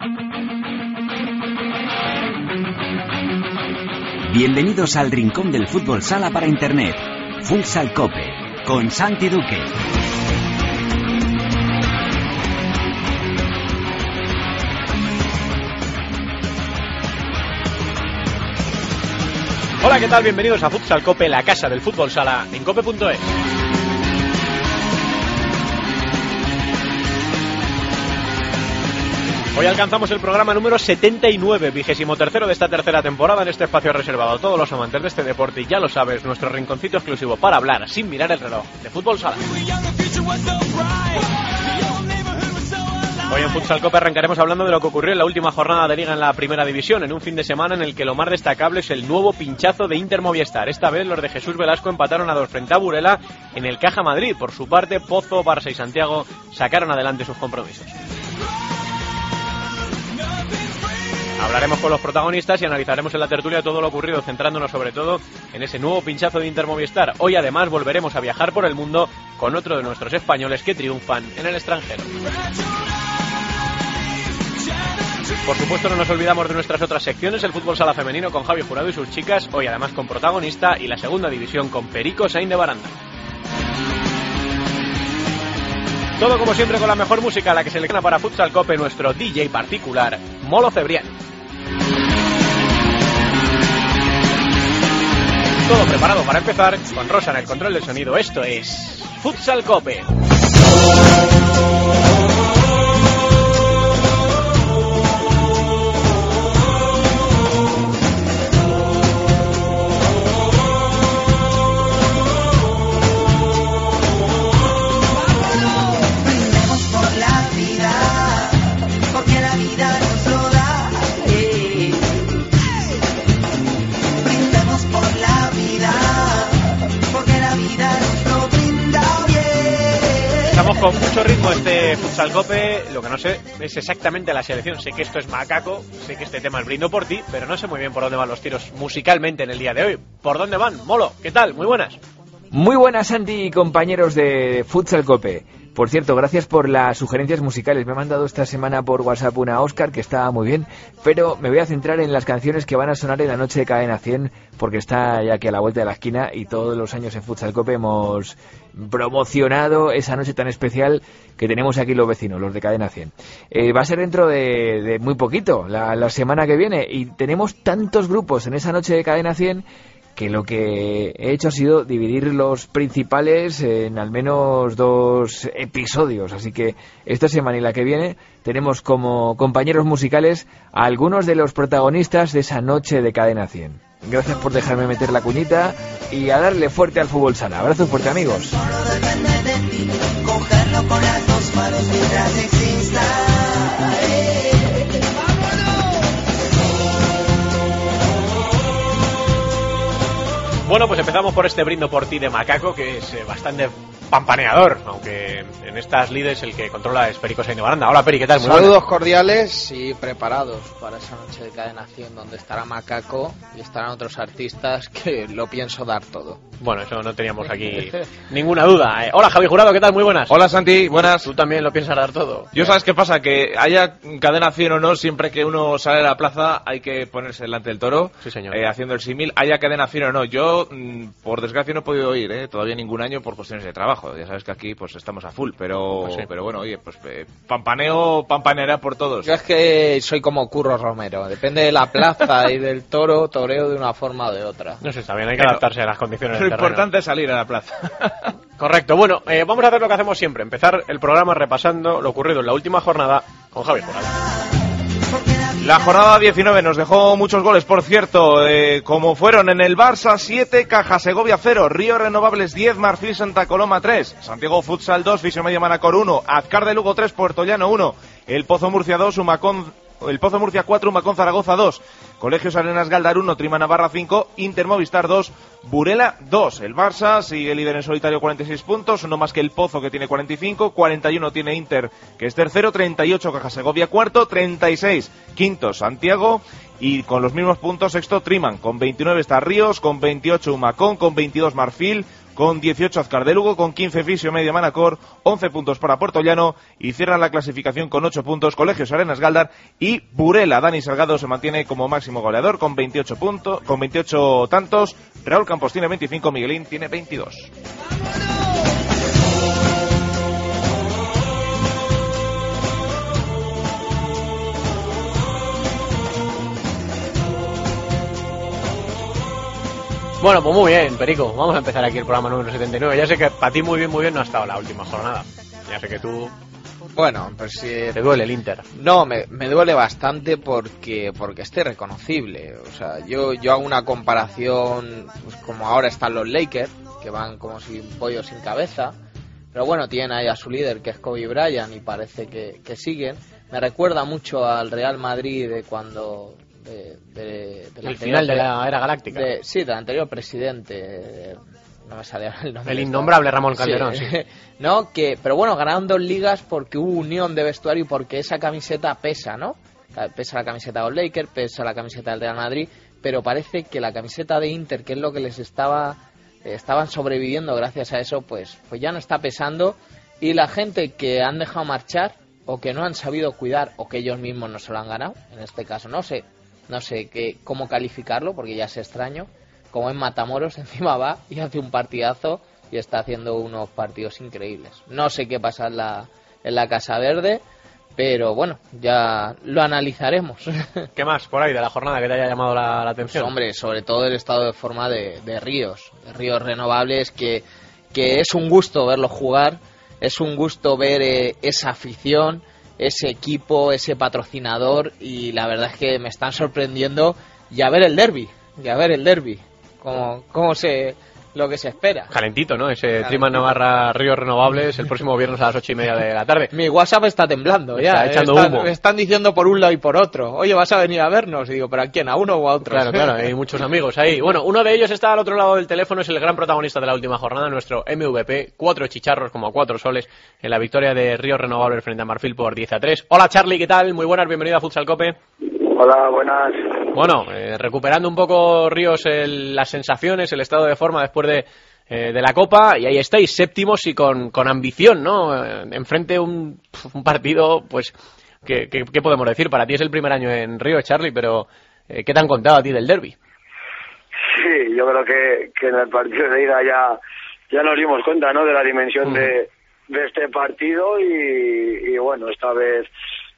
Bienvenidos al rincón del fútbol sala para internet. Futsal Cope, con Santi Duque. Hola, ¿qué tal? Bienvenidos a Futsal Cope, la casa del fútbol sala en cope.es. Hoy alcanzamos el programa número 79, 23º de esta tercera temporada, en este espacio reservado a todos los amantes de este deporte, y ya lo sabes, nuestro rinconcito exclusivo para hablar sin mirar el reloj de fútbol sala. Hoy en Futsal Cope arrancaremos hablando de lo que ocurrió en la última jornada de Liga en la Primera División, en un fin de semana en el que lo más destacable es el nuevo pinchazo de Inter Movistar. Esta vez los de Jesús Velasco empataron a 2 frente a Burela en el Caja Madrid. Por su parte, Pozo, Barça y Santiago sacaron adelante sus compromisos. Hablaremos con los protagonistas y analizaremos en la tertulia todo lo ocurrido, centrándonos sobre todo en ese nuevo pinchazo de Inter Movistar. Hoy además volveremos a viajar por el mundo con otro de nuestros españoles que triunfan en el extranjero. Por supuesto, no nos olvidamos de nuestras otras secciones, el fútbol sala femenino con Javi Jurado y sus chicas, hoy además con protagonista, y la segunda división con Perico Sainz de Baranda. Todo como siempre con la mejor música, la que selecciona para Futsal Cope nuestro DJ particular, Molo Cebrián. Todo preparado para empezar, con Rosa en el control del sonido. Esto es Futsal Cope. Con mucho ritmo este Futsal Cope. Lo que no sé es exactamente la selección. Sé que esto es macaco, sé que este tema es brindo por ti, pero no sé muy bien por dónde van los tiros musicalmente en el día de hoy. ¿Por dónde van? Molo, ¿qué tal? Muy buenas. Muy buenas, Santi y compañeros de Futsal Cope. Por cierto, gracias por las sugerencias musicales. Me ha mandado esta semana por WhatsApp una Oscar que está muy bien, pero me voy a centrar en las canciones que van a sonar en la noche de Cadena 100, porque está ya aquí a la vuelta de la esquina y todos los años en Futsal Cope hemos promocionado esa noche tan especial que tenemos aquí los vecinos, los de Cadena 100. Va a ser dentro de muy poquito, la semana que viene, y tenemos tantos grupos en esa noche de Cadena 100 que lo que he hecho ha sido dividir los principales en al menos 2 episodios. Así que esta semana y la que viene tenemos como compañeros musicales a algunos de los protagonistas de esa noche de Cadena 100. Gracias por dejarme meter la cuñita y a darle fuerte al fútbol sala. Abrazo fuerte, amigos. Solo depende de ti, cogerlo con las 2 manos mientras exista. Bueno, pues empezamos por este brindo por ti de macaco, que es bastante pampaneador, aunque en estas lides el que controla es Perico Sainz de Baranda. Hola, Peri, ¿qué tal? Muy Saludos buenas. cordiales y preparados para esa noche de Cadena 100 donde estará Macaco y estarán otros artistas que lo pienso dar todo. Bueno, eso no teníamos aquí ninguna duda. Hola, Javi Jurado, ¿qué tal? Muy buenas. Hola, Santi, buenas. ¿Tú también lo piensas dar todo? Yo, ¿sabes qué pasa? Que haya Cadena 100 o no, siempre que uno sale a la plaza hay que ponerse delante del toro. Sí, señor. Haciendo el símil, haya Cadena 100 o no. Yo, por desgracia, no he podido ir, todavía ningún año por cuestiones de trabajo. Ya sabes que aquí pues estamos a full, pero, Pues sí. Pero bueno, oye, pues pampaneará por todos. Yo es que soy como Curro Romero, depende de la plaza y del toro, toreo de una forma o de otra. No sé, está bien, hay que adaptarse a las condiciones Lo del terreno. importante es salir a la plaza. Correcto, bueno, vamos a hacer lo que hacemos siempre, empezar el programa repasando lo ocurrido en la última jornada con Javi Jurado. La jornada 19 nos dejó muchos goles, por cierto, como fueron en el Barça 7, Caja Segovia 0, Río Renovables 10, Marfil Santa Coloma 3, Santiago Futsal 2, Fisio Media Manacor 1, Azcar de Lugo 3, Puerto Llano 1, El Pozo Murcia 2, El Pozo Murcia 4, Humacón Zaragoza 2, Colegios Arenas Galdar 1, Trima Navarra 5, Inter Movistar 2, Burela 2. El Barça sigue líder en solitario 46 puntos, uno más que el Pozo que tiene 45, 41 tiene Inter que es tercero, 38 Caja Segovia cuarto, 36 quinto Santiago y con los mismos puntos sexto Triman, con 29 está Ríos, con 28 Humacón, con 22 Marfil, con 18 Azcar de Lugo, con 15 Fisio Media Manacor, 11 puntos para Puertollano y cierran la clasificación con 8 puntos Colegios Arenas Galdar y Burela. Dani Salgado se mantiene como máximo goleador con 28 tantos, Raúl Campos tiene 25, Miguelín tiene 22. Bueno, pues muy bien, Perico. Vamos a empezar aquí el programa número 79. Ya sé que para ti muy bien no ha estado la última jornada. Ya sé que tú... Bueno, pues sí. Te duele el Inter. No, me duele bastante porque es irreconocible. O sea, yo hago una comparación, pues como ahora están los Lakers, que van como si un pollo sin cabeza. Pero bueno, tienen ahí a su líder, que es Kobe Bryant, y parece que siguen. Me recuerda mucho al Real Madrid de cuando... el final de la era galáctica. Del anterior presidente, no me salía el nombre. El innombrable Ramón Calderón, sí. No, pero bueno, ganaron 2 ligas porque hubo unión de vestuario y porque esa camiseta pesa, ¿no? Pesa la camiseta de los Lakers, pesa la camiseta del Real Madrid, pero parece que la camiseta de Inter, que es lo que les estaban sobreviviendo gracias a eso, pues ya no está pesando, y la gente que han dejado marchar o que no han sabido cuidar o que ellos mismos no se lo han ganado, en este caso no sé cómo calificarlo, porque ya es extraño, como en Matamoros encima va y hace un partidazo y está haciendo unos partidos increíbles. No sé qué pasa en la Casa Verde, pero bueno, ya lo analizaremos. ¿Qué más por ahí de la jornada que te haya llamado la atención? Pues, hombre, sobre todo el estado de forma de Ríos Renovables, que es un gusto verlos jugar, es un gusto ver esa afición, ese equipo, ese patrocinador, y la verdad es que me están sorprendiendo, y a ver el derbi, lo que se espera. Calentito, ¿no? Ese Trima Navarra Ríos Renovables el próximo viernes a las 8:30 de la tarde. Mi WhatsApp está temblando ya, está echando humo. Me están diciendo por un lado y por otro, oye, vas a venir a vernos, y digo, ¿pero a quién? ¿A uno o a otro? Claro, hay muchos amigos ahí. Bueno, uno de ellos está al otro lado del teléfono, es el gran protagonista de la última jornada, nuestro MVP, 4 chicharros como 4 soles en la victoria de Ríos Renovables frente a Marfil por 10-3. Hola Charlie, ¿qué tal? Muy buenas, bienvenido a Futsal Cope. Hola, buenas. Bueno, recuperando un poco Ríos las sensaciones, el estado de forma después de la Copa, y ahí estáis, séptimos y con ambición, ¿no? Enfrente un partido, pues, ¿qué podemos decir? Para ti es el primer año en Ríos, Charlie, pero ¿qué te han contado a ti del derbi? Sí, yo creo que en el partido de ida ya nos dimos cuenta, ¿no?, de la dimensión de este partido, y bueno, esta vez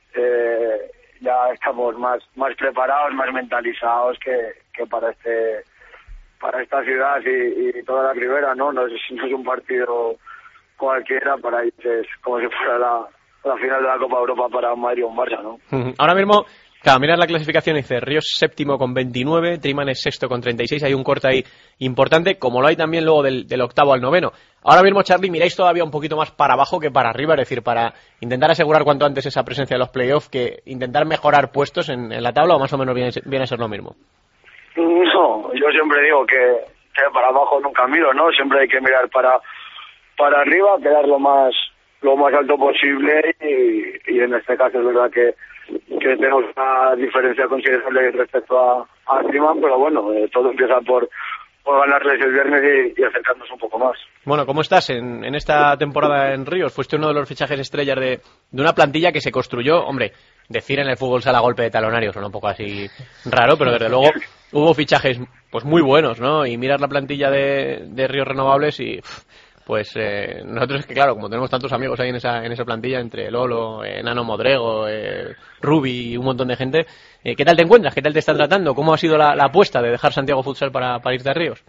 ya estamos más preparados, más mentalizados que para esta ciudad y toda la Ribera, ¿no? No es un partido cualquiera, para ellos es como si fuera la final de la Copa Europa para un Madrid o un Barça, ¿no? Ahora mismo, claro, miras la clasificación y dice Ríos séptimo con 29, Triman es sexto con 36, hay un corte ahí importante, como lo hay también luego del octavo al noveno. Ahora mismo, Charlie, miráis todavía un poquito más para abajo que para arriba, es decir, para intentar asegurar cuanto antes esa presencia de los playoffs, que intentar mejorar puestos en la tabla, o más o menos viene a ser lo mismo. No, yo siempre digo que para abajo nunca miro, ¿no? Siempre hay que mirar para arriba, quedar lo más alto posible, y en este caso es verdad que tenemos una diferencia considerable respecto a Triman, pero bueno, todo empieza por ganarles el viernes y acercarnos un poco más. Bueno, ¿cómo estás en esta temporada en Ríos? Fuiste uno de los fichajes estrellas de una plantilla que se construyó, hombre, decir en el fútbol sala golpe de talonario suena un poco así raro, pero desde luego hubo fichajes pues muy buenos, ¿no? Y mirar la plantilla de Ríos Renovables y pues nosotros es que claro, como tenemos tantos amigos ahí en esa plantilla, entre Lolo, Nano Modrego, Rubi y un montón de gente, ¿qué tal te encuentras? ¿Qué tal te está tratando? ¿Cómo ha sido la apuesta de dejar Santiago Futsal para irte a Ríos?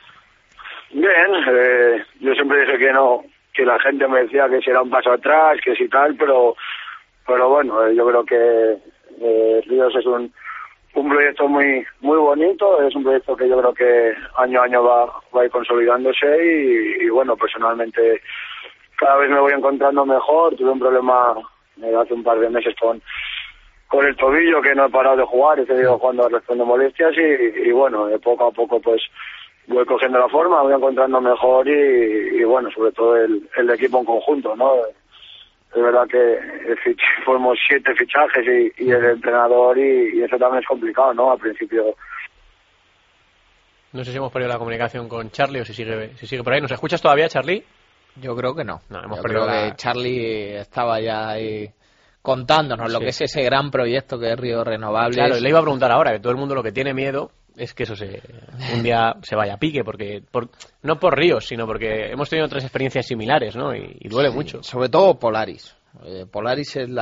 Bien, yo siempre dije que no, que la gente me decía que si era un paso atrás, que si tal, pero bueno, yo creo que Ríos es un proyecto muy bonito, es un proyecto que yo creo que año a año va a ir consolidándose, y bueno, personalmente cada vez me voy encontrando mejor. Tuve un problema hace un par de meses con el tobillo, que no he parado de jugar, he seguido jugando al resto de molestias, y bueno, poco a poco pues voy cogiendo la forma, voy encontrando mejor, y bueno, sobre todo el equipo en conjunto, ¿no? Es verdad que fuimos 7 fichajes y el entrenador, y eso también es complicado, ¿no? Al principio No sé si hemos perdido la comunicación con Charlie o si sigue por ahí. ¿Nos escuchas todavía, Charlie? Yo creo que no. Hemos Yo perdido creo que Charlie estaba ya ahí contándonos lo que es ese gran proyecto que es Ríos Renovables. Claro, le iba a preguntar ahora, que todo el mundo lo que tiene miedo es que eso un día se vaya a pique, no por Ríos, sino porque hemos tenido otras experiencias similares, ¿no? Y duele mucho. Sobre todo Polaris. Polaris es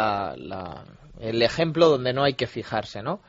el ejemplo donde no hay que fijarse, ¿no?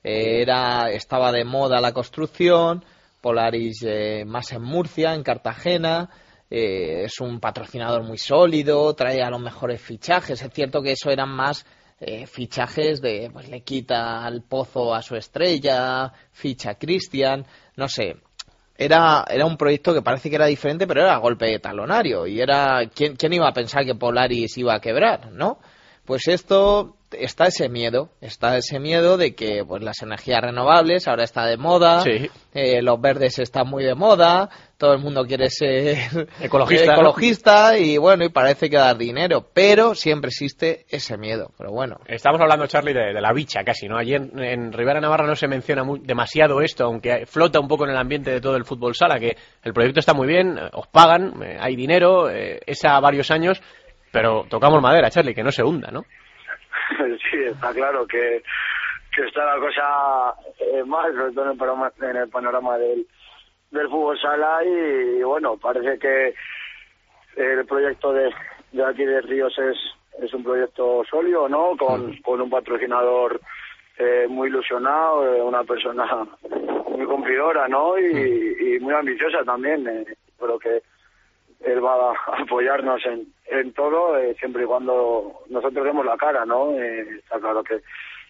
Estaba de moda la construcción, Polaris más en Murcia, en Cartagena, es un patrocinador muy sólido, trae a los mejores fichajes. Es cierto que eso eran más fichajes pues le quita al Pozo a su estrella, ficha a Cristian, no sé. Era un proyecto que parece que era diferente, pero era golpe de talonario. Y ¿quién iba a pensar que Polaris iba a quebrar, no? Pues está ese miedo de que pues las energías renovables ahora está de moda, sí. Los verdes están muy de moda, todo el mundo quiere ser ecologista, y bueno, y parece que dar dinero, pero siempre existe ese miedo, pero bueno. Estamos hablando, Charlie, de la bicha casi, ¿no? Allí en Ribera Navarra no se menciona demasiado esto, aunque flota un poco en el ambiente de todo el fútbol sala, que el proyecto está muy bien, os pagan, hay dinero, es a varios años, pero tocamos madera, Charlie, que no se hunda, ¿no? Sí, está claro que está la cosa mal, sobre todo en el panorama del fútbol sala y bueno, parece que el proyecto de aquí de Ríos es un proyecto sólido, ¿no? Con un patrocinador muy ilusionado, una persona muy cumplidora, ¿no? Y muy ambiciosa también, pero que él va a apoyarnos en todo, siempre y cuando nosotros demos la cara, ¿no? Está claro que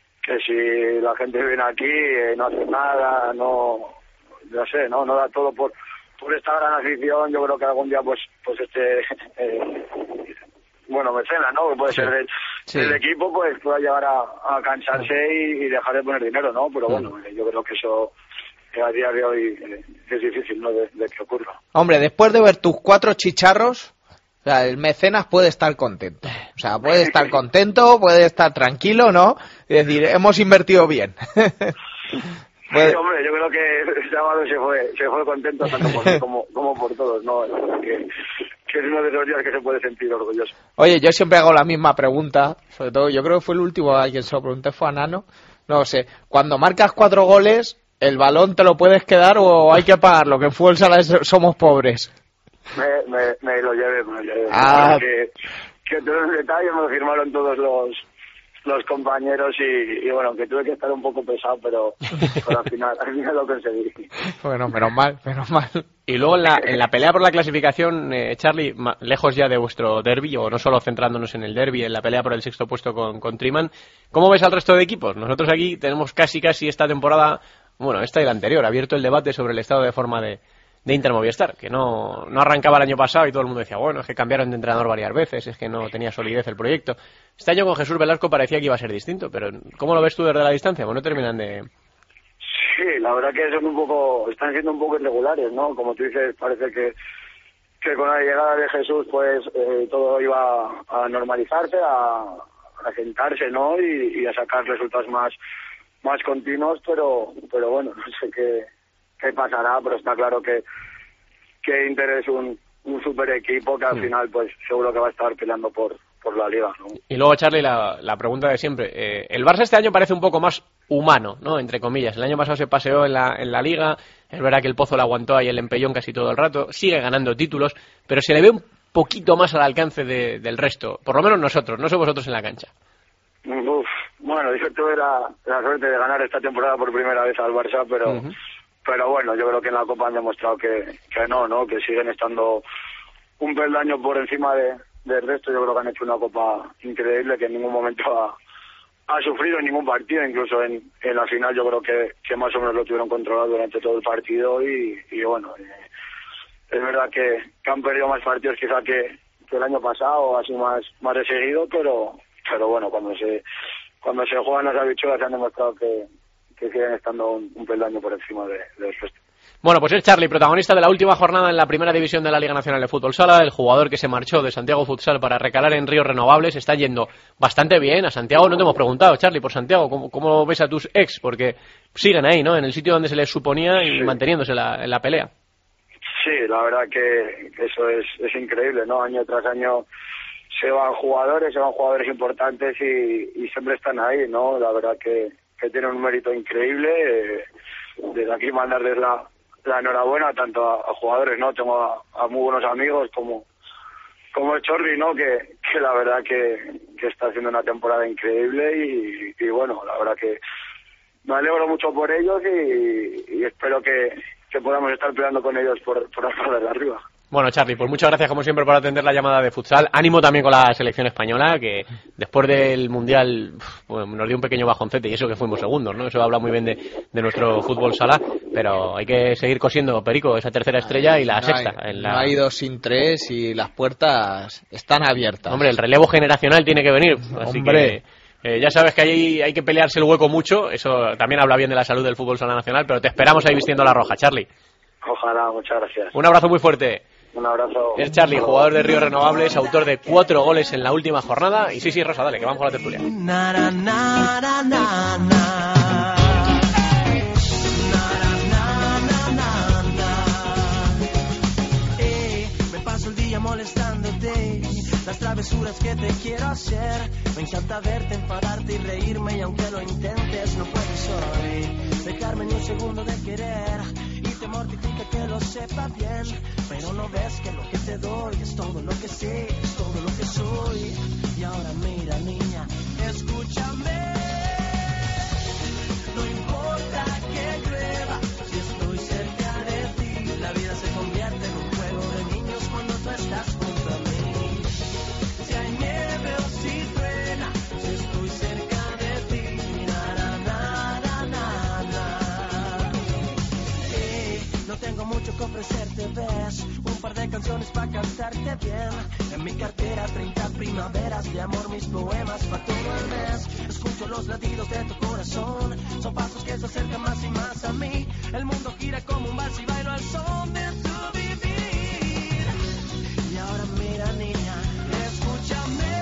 si la gente viene aquí, no hace nada, no da todo por esta gran afición, yo creo que algún día pues mecenas, ¿no? Que puede ser del equipo, pues pueda llegar a cansarse y dejar de poner dinero, ¿no? Pero bueno, yo creo que eso a día de hoy es difícil, ¿no? De que ocurra. Hombre, después de ver tus 4 chicharros, o sea, el mecenas puede estar contento. O sea, puede estar contento, puede estar tranquilo, ¿no? Es decir, hemos invertido bien. Sí, hombre, yo creo que el sábado se fue contento tanto por mí como por todos, ¿no? Que es uno de los días que se puede sentir orgulloso. Oye, yo siempre hago la misma pregunta, sobre todo, yo creo que fue el último a quien se lo pregunté, fue a Nano. No sé, cuando marcas 4 goles, ¿el balón te lo puedes quedar o hay que pagarlo? Que en fútbol sala somos pobres. Me lo llevé. Que todos los detalles me lo firmaron todos los compañeros y bueno, aunque tuve que estar un poco pesado, pero al final lo conseguí. Bueno, menos mal. Y luego en la pelea por la clasificación, Charlie, lejos ya de vuestro derbi, o no solo centrándonos en el derbi, en la pelea por el 6º puesto con Triman, ¿cómo ves al resto de equipos? Nosotros aquí tenemos casi esta temporada, bueno, esta y la anterior, abierto el debate sobre el estado de forma de Inter Movistar, que no arrancaba el año pasado y todo el mundo decía, bueno, es que cambiaron de entrenador varias veces, es que no tenía solidez el proyecto. Este año con Jesús Velasco parecía que iba a ser distinto, pero ¿cómo lo ves tú desde la distancia? Bueno, terminan de... Sí, la verdad que están siendo un poco irregulares, ¿no? Como tú dices, parece que con la llegada de Jesús, pues todo iba a normalizarse, a sentarse, ¿no? Y a sacar resultados más continuos, pero bueno, no sé qué pasará, pero está claro que Inter es un super equipo que al final pues seguro que va a estar peleando por la liga, ¿no? Y luego, Charlie, la pregunta de siempre, el Barça este año parece un poco más humano, ¿no? Entre comillas, el año pasado se paseó en la liga, es verdad que el Pozo le aguantó ahí el empellón casi todo el rato, sigue ganando títulos, pero se le ve un poquito más al alcance del resto, por lo menos nosotros, no sé vosotros en la cancha. Bueno, yo tuve la suerte de ganar esta temporada por primera vez al Barça, pero bueno, yo creo que en la Copa han demostrado que no, que siguen estando un peldaño por encima del resto. Yo creo que han hecho una Copa increíble, que en ningún momento ha sufrido en ningún partido, incluso en la final yo creo que más o menos lo tuvieron controlado durante todo el partido y bueno, es verdad que han perdido más partidos quizá que el año pasado, así más de seguido, pero bueno, cuando se juegan las habichuelas han demostrado que siguen estando un peldaño por encima del resto. Bueno, pues es Charlie, protagonista de la última jornada en la primera división de la Liga Nacional de Fútbol Sala, el jugador que se marchó de Santiago Futsal para recalar en Ríos Renovables. Está yendo bastante bien a Santiago. No te hemos preguntado, Charlie, por Santiago, ¿cómo ves a tus ex? Porque siguen ahí, ¿no? En el sitio donde se les suponía y manteniéndose en la pelea. Sí, la verdad que eso es increíble, ¿no? Año tras año se van jugadores importantes y siempre están ahí, ¿no? La verdad que tienen un mérito increíble. Desde aquí mandarles la enhorabuena tanto a jugadores, ¿no? Tengo a muy buenos amigos como el Chorri, ¿no? Que la verdad que está haciendo una temporada increíble y bueno, la verdad que me alegro mucho por ellos y espero que podamos estar peleando con ellos por la parte de arriba. Bueno, Charlie, pues muchas gracias como siempre por atender la llamada de futsal. Ánimo también con la selección española, que después del Mundial nos dio un pequeño bajoncete y eso que fuimos segundos, ¿no? Eso habla muy bien de nuestro fútbol sala, pero hay que seguir cosiendo, Perico, esa tercera estrella y la sexta. No ha ido sin 3 y las puertas están abiertas. Hombre, el relevo generacional tiene que venir, así que... ya sabes que ahí hay que pelearse el hueco mucho, eso también habla bien de la salud del fútbol sala nacional, pero te esperamos ahí vistiendo la roja, Charlie. Ojalá, muchas gracias. Un abrazo muy fuerte. Un abrazo. Es Charlie, jugador de Ríos Renovables, autor de 4 goles en la última jornada. Y sí, Rosa, dale, que vamos con la tertulia. Me paso el día molestándote, las travesuras que te quiero hacer. Me encanta verte, enfadarte y reírme, y aunque lo intentes no puedes hoy dejarme ni un segundo de querer. Te mortifica que lo sepa bien, pero no ves que lo que te doy es todo lo que sé, es todo lo que soy. Y ahora mira, niña, escúchame. No importa que llueva, si estoy cerca de ti, la vida se convierte en un juego de niños cuando tú estás junto a mí. Si hay nieve o si truena, si estoy cerca de ti, no tengo mucho que ofrecerte, ves, un par de canciones para cantarte bien. En mi cartera 30 primaveras de amor, mis poemas para todo el mes. Escucho los latidos de tu corazón, son pasos que se acercan más y más a mí. El mundo gira como un vals y bailo al son de tu vivir. Y ahora mira, niña, escúchame.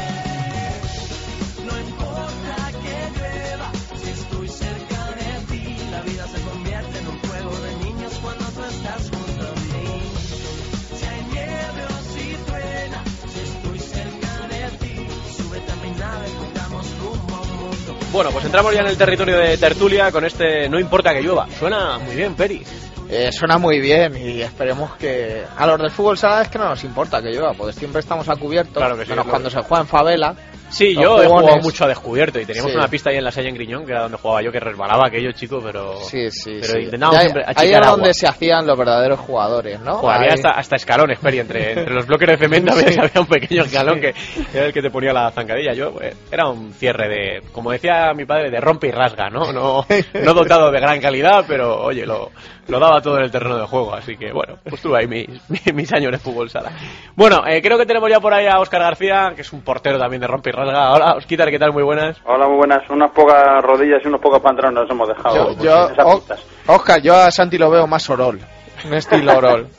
No importa que llueva, si estoy cerca de ti, la vida se convierte en un juego de niños cuando tú estás junto a mí. Si hay nieve o si truena, si estoy cerca de ti, súbete a mi nave, jugamos rumbo a un mundo. Bueno, pues entramos ya en el territorio de tertulia con este No importa que llueva. Suena muy bien, Peri. Suena muy bien y esperemos que... A los del fútbol sala es que no nos importa que llueva, porque siempre estamos a cubierto, claro que sí, menos cuando se juega en favela. Sí, yo he jugado mucho a descubierto y teníamos una pista ahí en la Salle en Griñón, que era donde jugaba yo, que resbalaba aquello, chico, pero intentábamos siempre achicar ahí era agua. donde se hacían los verdaderos jugadores, ¿no? Había hasta escalones, Peri, entre los bloques de cemento había un pequeño escalón que era el que te ponía la zancadilla. Era un cierre de, como decía mi padre, de rompe y rasga, ¿no? No dotado de gran calidad, pero oye, lo daba todo en el terreno de juego, así que bueno, pues tuve ahí mis años de fútbol sala. Bueno, creo que tenemos ya por ahí a Óscar García, que es un portero también de rompe y rasga. Hola, Osquitar, ¿qué tal? Muy buenas. Hola, muy buenas. Unas pocas rodillas y unos pocos pantalones nos hemos dejado. Óscar, yo a Santi lo veo más Orol, un estilo Orol.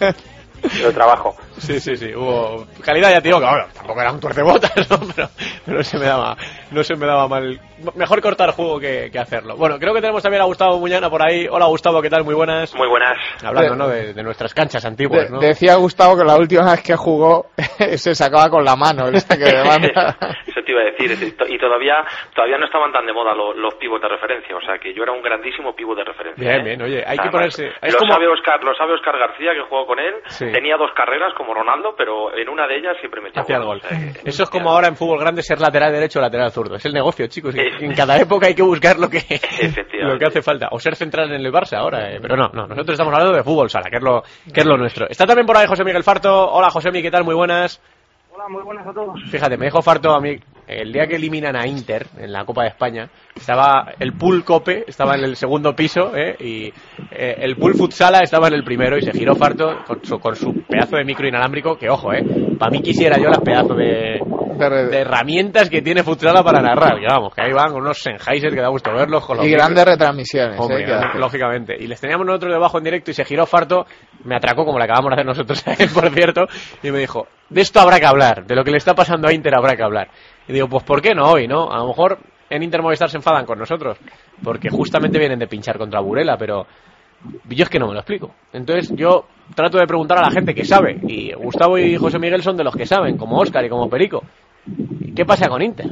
Yo trabajo. Sí, hubo calidad, ya te digo que bueno, tampoco era un tuercebotas, ¿no? Pero no se me daba mal. Mejor cortar juego que hacerlo. Bueno, creo que tenemos también a Gustavo Muñana por ahí. Hola, Gustavo, ¿qué tal? Muy buenas. Muy buenas. Hablando, ¿no? De nuestras canchas antiguas, ¿no? Decía Gustavo que la última vez que jugó se sacaba con la mano el saque de banda. Eso te iba a decir. Y todavía no estaban tan de moda los pivos de referencia. O sea, que yo era un grandísimo pivo de referencia. Bien, oye, hay que ponerse... Sabe Óscar García, que jugó con él. Sí. Tenía 2 carreras como Ronaldo, pero en una de ellas siempre metía el gol. Eso es como ahora en fútbol grande ser lateral derecho o lateral zurdo. Es el negocio, chicos. En cada época hay que buscar lo que hace falta. O ser central en el Barça ahora. Pero no, nosotros estamos hablando de fútbol sala, que es lo nuestro. Está también por ahí José Miguel Farto. Hola, José Miguel, ¿qué tal? Muy buenas. Hola, muy buenas a todos. Fíjate, me dijo Farto a mí, el día que eliminan a Inter en la Copa de España, estaba el pool Cope, estaba en el segundo piso, y el pool Futsala estaba en el primero, y se giró Farto con su pedazo de micro inalámbrico, que ojo, para mí quisiera yo las pedazos de de herramientas que tiene Futsala para narrar. Que vamos, que ahí van con unos Sennheiser que da gusto verlos. Con los y grandes retransmisiones. Hombre, lógicamente. Y les teníamos nosotros debajo en directo y se giró Farto, me atracó como le acabamos de hacer nosotros a él, por cierto, y me dijo, de esto habrá que hablar, de lo que le está pasando a Inter habrá que hablar. Y digo, pues ¿por qué no hoy, no? A lo mejor en Inter Movistar se enfadan con nosotros, porque justamente vienen de pinchar contra Burela, pero yo es que no me lo explico. Entonces yo trato de preguntar a la gente que sabe, y Gustavo y José Miguel son de los que saben, como Óscar y como Perico. ¿Qué pasa con Inter?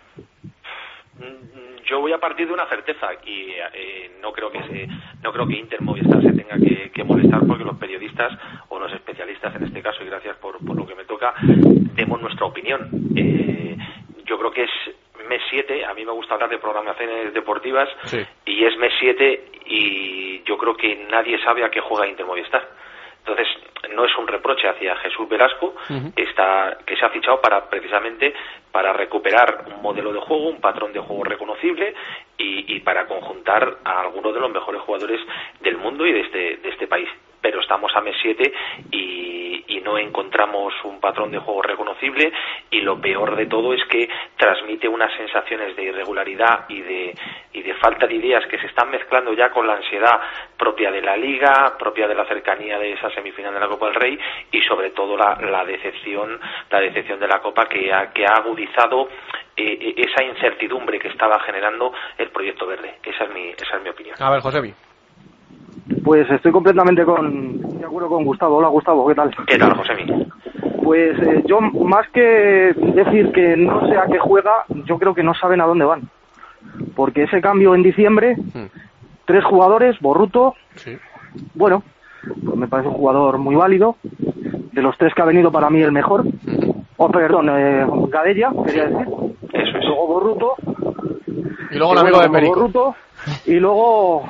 Yo voy a partir de una certeza y no creo que Inter Movistar se tenga que molestar porque los periodistas o los especialistas en este caso, y gracias por lo que me toca, demos nuestra opinión. Yo creo que es mes 7, a mí me gusta hablar de programaciones deportivas, sí. Y es mes 7 y yo creo que nadie sabe a qué juega Inter Movistar. Entonces, no es un reproche hacia Jesús Velasco, que se ha fichado precisamente para recuperar un modelo de juego, un patrón de juego reconocible y para conjuntar a algunos de los mejores jugadores del mundo y de este país. Pero estamos a mes 7 y no encontramos un patrón de juego reconocible, y lo peor de todo es que transmite unas sensaciones de irregularidad y de falta de ideas que se están mezclando ya con la ansiedad propia de la Liga, propia de la cercanía de esa semifinal de la Copa del Rey, y sobre todo la decepción de la Copa que ha agudizado esa incertidumbre que estaba generando el proyecto verde. Esa es mi opinión. A ver, Josebi. Pues estoy completamente de acuerdo con Gustavo. Hola, Gustavo, ¿qué tal? ¿Qué tal, Josebi? Pues yo, más que decir que no sé a qué juega, yo creo que no saben a dónde van. Porque ese cambio en diciembre, 3 jugadores, Borruto, sí. Bueno, pues me parece un jugador muy válido. De los 3 que ha venido, para mí el mejor. Gadella, quería decir. Eso es. Luego Borruto. Y luego el amigo de Perico. Borruto, y luego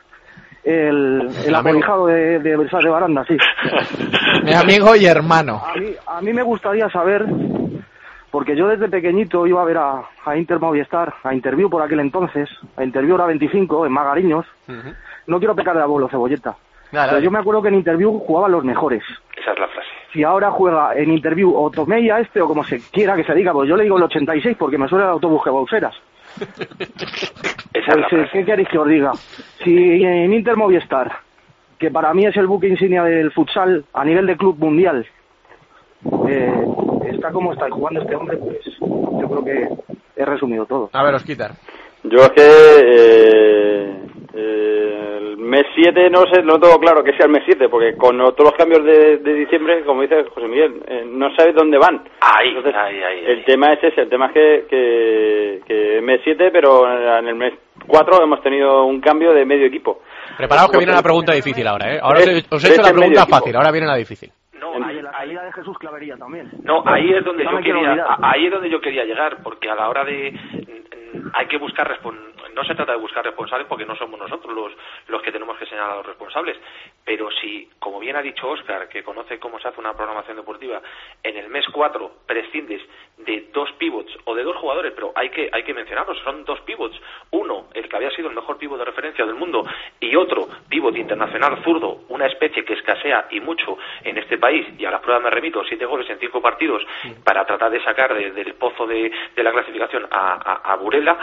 el apolijado de Baranda, sí. Mi amigo y hermano. A mí me gustaría saber, porque yo desde pequeñito iba a ver a Inter Movistar, a Interview por aquel entonces, a Interview hora 25, en Magariños. No quiero pecar de abuelo, Cebolleta. Pero yo me acuerdo que en Interview jugaban los mejores. Esa es la frase. Si ahora juega en Interview o Tomeya o como se quiera que se diga, pues yo le digo el 86 porque me suena el autobús que Bauseras. ¿Qué queréis que os diga? Si en Inter Movistar, que para mí es el buque insignia del futsal a nivel de club mundial, está como está jugando este hombre, pues yo creo que he resumido todo. A ver, Osquitar. Yo es que el mes 7 no sé, no tengo claro que sea el mes 7, porque con todos los cambios de diciembre, como dice José Miguel, no sabes dónde van. Entonces, el tema es ese, el tema es que mes 7, pero en el mes 4 hemos tenido un cambio de medio equipo. Preparaos que viene la pregunta difícil ahora, ¿eh? Ahora os he hecho la pregunta fácil, ahora viene la difícil. No, la salida de Jesús Clavería también. No, ahí es donde yo quería llegar, porque a la hora de hay que buscar no se trata de buscar responsables, porque no somos nosotros los que tenemos que señalar a los responsables, pero si, como bien ha dicho Óscar, que conoce cómo se hace una programación deportiva, en el mes 4 prescindes de 2 pivots o de 2 jugadores, pero hay que mencionarlos, son 2 pivots, uno, el que había sido el mejor pivot de referencia del mundo, y otro, pivot internacional zurdo, una especie que escasea y mucho en este país, y a las pruebas me remito, 7 goles en 5 partidos, para tratar de sacar del pozo de la clasificación a Burela.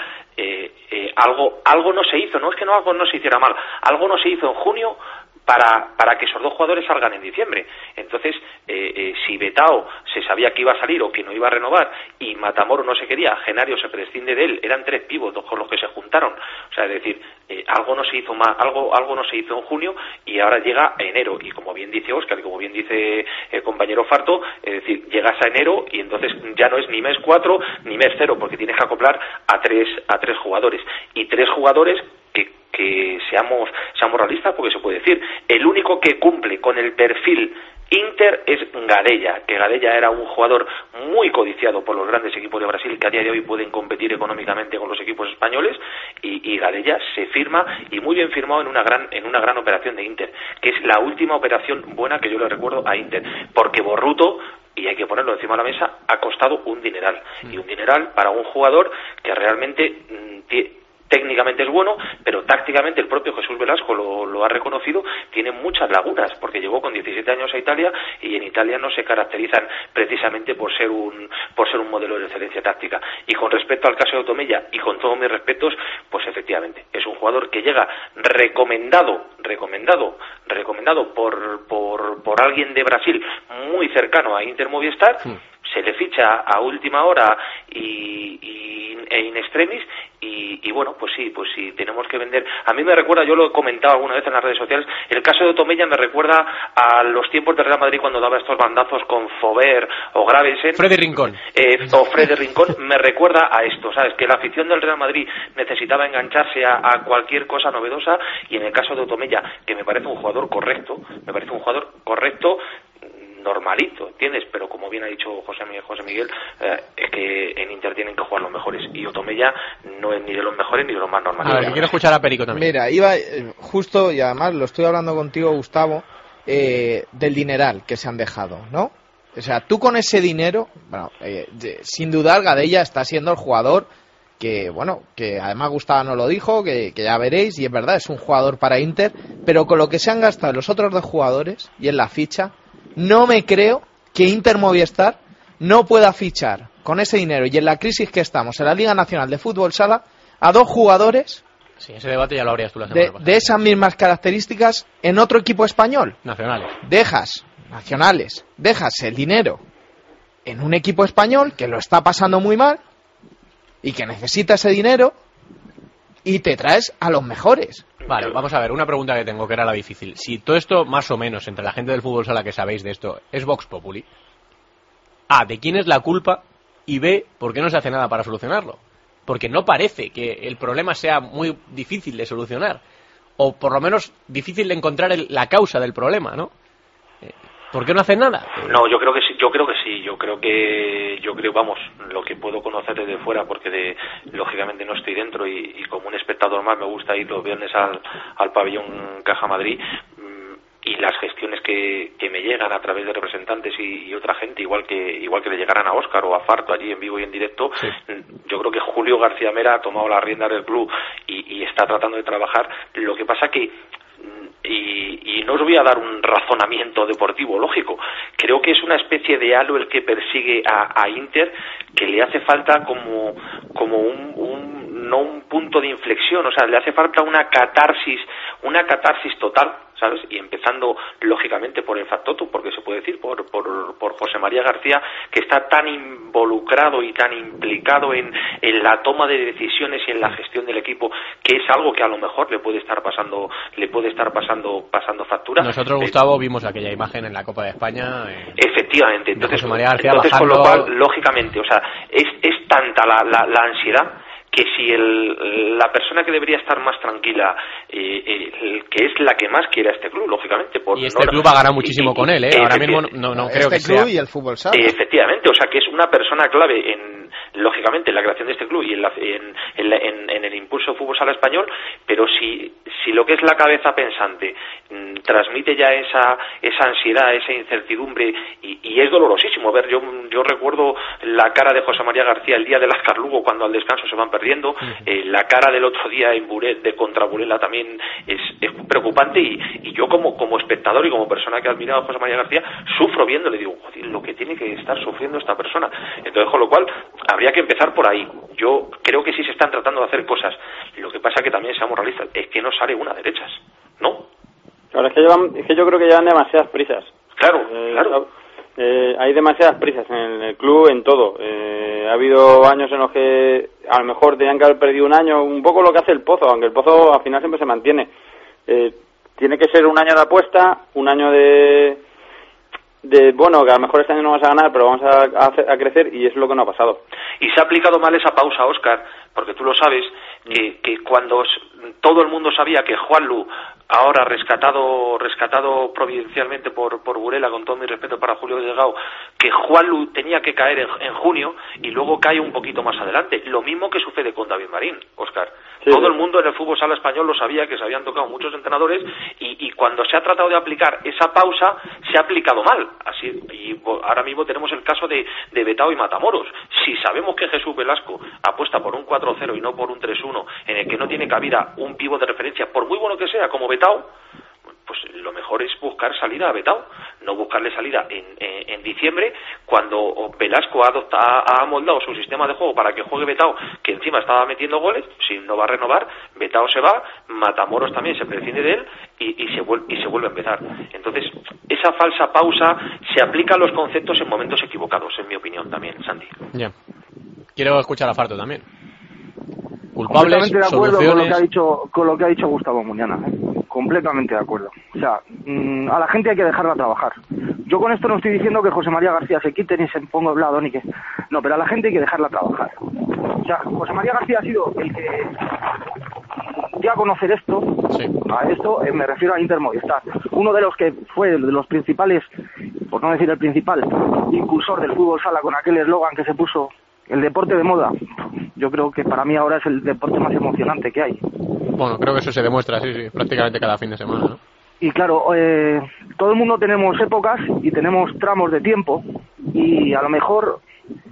Algo no se hizo, no es que algo no se hiciera mal, algo no se hizo en junio para que esos 2 jugadores salgan en diciembre. Entonces, si Betao se sabía que iba a salir o que no iba a renovar y Matamoro no se quería, Genario se prescinde de él, eran 3 pivots con los que se juntaron. O sea, es decir, algo no se hizo mal, algo no se hizo en junio y ahora llega a enero. Y como bien dice Óscar y como bien dice el compañero Farto, es decir, llegas a enero y entonces ya no es ni mes 4 ni mes 0, porque tienes que acoplar a tres jugadores. Y 3 jugadores que seamos realistas, porque se puede decir, el único que cumple con el perfil Inter es Gadella, que Gadella era un jugador muy codiciado por los grandes equipos de Brasil, que a día de hoy pueden competir económicamente con los equipos españoles, y Gadella se firma, y muy bien firmado, en una gran operación de Inter, que es la última operación buena que yo le recuerdo a Inter, porque Borruto, y hay que ponerlo encima de la mesa, ha costado un dineral, y un dineral para un jugador que realmente técnicamente es bueno, pero tácticamente el propio Jesús Velasco lo ha reconocido, tiene muchas lagunas, porque llegó con 17 años a Italia y en Italia no se caracterizan precisamente por ser un modelo de excelencia táctica. Y con respecto al caso de Otomella, y con todos mis respetos, pues efectivamente, es un jugador que llega recomendado por alguien de Brasil muy cercano a Inter Movistar, se le ficha a última hora e in extremis y bueno, pues sí, tenemos que vender. A mí me recuerda, yo lo he comentado alguna vez en las redes sociales, el caso de Otomella me recuerda a los tiempos del Real Madrid cuando daba estos bandazos con Faubert o Gravensen. Freddy Rincón. Me recuerda a esto, ¿sabes? Que la afición del Real Madrid necesitaba engancharse a cualquier cosa novedosa, y en el caso de Otomella, que me parece un jugador correcto, normalito, ¿entiendes? Pero como bien ha dicho José Miguel, es que en Inter tienen que jugar los mejores, y Otomella no es ni de los mejores ni de los más normales. A ver, quiero escuchar a Perico también. Mira, iba justo, y además lo estoy hablando contigo, Gustavo, del dineral que se han dejado, ¿no? O sea, tú con ese dinero, bueno, sin dudar Gadella está siendo el jugador que, bueno, que además Gustavo nos lo dijo, que ya veréis, y es verdad, es un jugador para Inter, pero con lo que se han gastado los otros dos jugadores y en la ficha, no me creo que Inter Movistar no pueda fichar con ese dinero y en la crisis que estamos en la Liga Nacional de Fútbol Sala a dos jugadores. Sí, ese debate ya lo habrías tú la semana pasada. De esas mismas características en otro equipo español. Nacionales. Dejas el dinero en un equipo español que lo está pasando muy mal y que necesita ese dinero y te traes a los mejores. Vale, vamos a ver, una pregunta que tengo, que era la difícil. Si todo esto, más o menos, entre la gente del fútbol sala que sabéis de esto, es Vox Populi, A, ¿de quién es la culpa? Y B, ¿por qué no se hace nada para solucionarlo? Porque no parece que el problema sea muy difícil de solucionar, o por lo menos difícil de encontrar la causa del problema, ¿no? ¿Por qué no hacen nada? No, yo creo que sí, vamos, lo que puedo conocer desde fuera, porque lógicamente no estoy dentro y como un espectador más me gusta ir los viernes al pabellón Caja Madrid, y las gestiones que me llegan a través de representantes y otra gente, igual que le llegaran a Óscar o a Farto allí en vivo y en directo, sí. Yo creo que Julio García Mera ha tomado las riendas del club y está tratando de trabajar. Lo que pasa que y no os voy a dar un razonamiento deportivo lógico, creo que es una especie de halo el que persigue a Inter, que le hace falta como no un punto de inflexión, o sea, le hace falta una catarsis total, ¿sabes? Y empezando lógicamente por el factotum, porque se puede decir por José María García, que está tan involucrado y tan implicado en la toma de decisiones y en la gestión del equipo, que es algo que a lo mejor le puede estar pasando factura. Nosotros, Gustavo, vimos aquella imagen en la Copa de España. Efectivamente, entonces José María García bajando... con lo cual, lógicamente, o sea, es tanta la ansiedad que si la persona que debería estar más tranquila, que es la que más quiere a este club, lógicamente. Y este club ha ganado muchísimo con él, ¿eh? Ahora mismo no creo que sea. Este club y el fútbol sala. Efectivamente, o sea, que es una persona clave lógicamente en la creación de este club y en el impulso del fútbol sala español, pero si lo que es la cabeza pensante transmite ya esa ansiedad, esa incertidumbre, y es dolorosísimo ver, yo recuerdo la cara de José María García el día del Ascar Lugo, cuando al descanso se van perdiendo, la cara del otro día en contra Burela también es preocupante, y yo como espectador y como persona que ha admirado a José María García sufro viendo, le digo, joder, lo que tiene que estar sufriendo esta persona. Entonces, con lo cual habría que empezar por ahí. Yo creo que sí se están tratando de hacer cosas, lo que pasa que también seamos realistas, es que no sale una de derechas, ¿no? Claro, es que yo creo que llevan demasiadas prisas. Claro. Hay demasiadas prisas en el club, en todo. Ha habido años en los que a lo mejor tenían que haber perdido un año, un poco lo que hace el Pozo, aunque el Pozo al final siempre se mantiene. Tiene que ser un año de apuesta, un año de bueno, que a lo mejor este año no vamos a ganar, pero vamos a crecer, y eso es lo que no ha pasado. Y se ha aplicado mal esa pausa, Óscar, porque tú lo sabes, que cuando todo el mundo sabía que Juanlu, ahora rescatado providencialmente por Burela, con todo mi respeto para Julio Delgado, que Juanlu tenía que caer en junio, y luego cae un poquito más adelante. Lo mismo que sucede con David Marín, Óscar. Todo el mundo en el fútbol sala español lo sabía, que se habían tocado muchos entrenadores y cuando se ha tratado de aplicar esa pausa se ha aplicado mal. Así, y ahora mismo tenemos el caso de Betao y Matamoros. Si sabemos que Jesús Velasco apuesta por un 4-0 y no por un 3-1, en el que no tiene cabida un pívot de referencia, por muy bueno que sea, como Betao, pues lo mejor es buscar salida a Betao, no buscarle salida en diciembre, cuando Velasco ha amoldado su sistema de juego para que juegue Betao, que encima estaba metiendo goles. Si no va a renovar, Betao se va, Matamoros también se prescinde de él y se vuelve a empezar. Entonces, esa falsa pausa se aplica a los conceptos en momentos equivocados, en mi opinión también, Santi. Ya. Quiero escuchar a Farto también. Culpables, completamente de acuerdo soluciones... con lo que ha dicho Gustavo Muñana, completamente de acuerdo. O sea, a la gente hay que dejarla trabajar. Yo con esto no estoy diciendo que José María García se quite ni se ponga a lado ni que... No, pero a la gente hay que dejarla trabajar. O sea, José María García ha sido el que dio a conocer esto, sí. A esto me refiero a Inter Movistar. Uno de los que fue de los principales, por no decir el principal, impulsor del fútbol sala con aquel eslogan que se puso: el deporte de moda. Yo creo que para mí ahora es el deporte más emocionante que hay. Bueno, creo que eso se demuestra, sí, prácticamente cada fin de semana, ¿no? Y claro, todo el mundo tenemos épocas y tenemos tramos de tiempo, y a lo mejor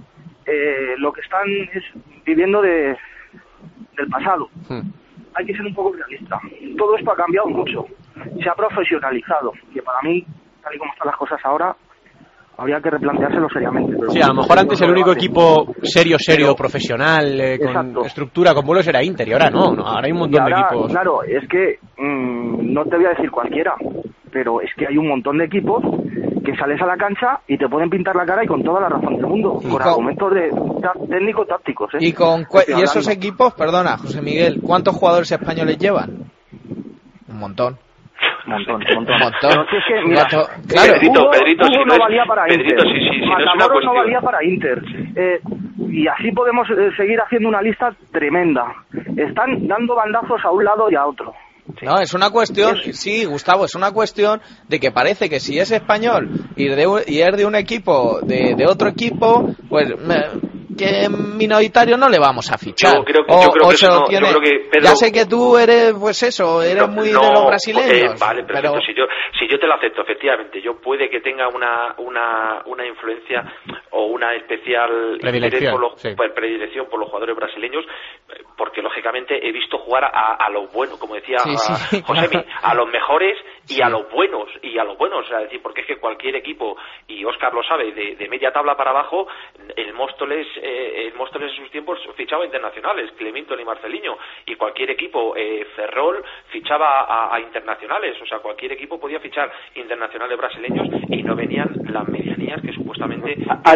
lo que están es viviendo del pasado. Hay que ser un poco realista. Todo esto ha cambiado mucho, se ha profesionalizado, que para mí, tal y como están las cosas ahora, habría que replanteárselo seriamente. Pero sí, a lo mejor antes el único equipo serio, profesional, con estructura, con vuelos era Inter, y ahora no, ahora hay un montón de equipos. Claro, es que no te voy a decir cualquiera, pero es que hay un montón de equipos que sales a la cancha y te pueden pintar la cara, y con toda la razón del mundo, con argumentos técnico-tácticos. Y esos equipos, perdona, José Miguel, ¿cuántos jugadores españoles llevan? Un montón. Montón. Pero si es que, mira, claro, Pedrito, Hugo no valía para Inter. Matamoros no valía para Inter. Y así podemos seguir haciendo una lista tremenda. Están dando bandazos a un lado y a otro. No, es una cuestión, sí, Gustavo, es una cuestión de que parece que si es español y es de un equipo, de otro equipo, pues que minoritario no le vamos a fichar. Yo creo que Pedro, ya sé que tú eres, pues eso, eres muy de los brasileños. Vale, perfecto. Pero si yo te lo acepto, efectivamente, yo puede que tenga una influencia o una especial predilección por los jugadores brasileños, porque lógicamente he visto jugar a los buenos, como decía Josemi, a los mejores y a los buenos, o sea, decir, porque es que cualquier equipo, y Óscar lo sabe, de media tabla para abajo, el Móstoles en sus tiempos fichaba internacionales, Cleminton y Marcelinho, y cualquier equipo, Ferrol, fichaba a internacionales, o sea, cualquier equipo podía fichar internacionales brasileños y no venían las medianías que supuestamente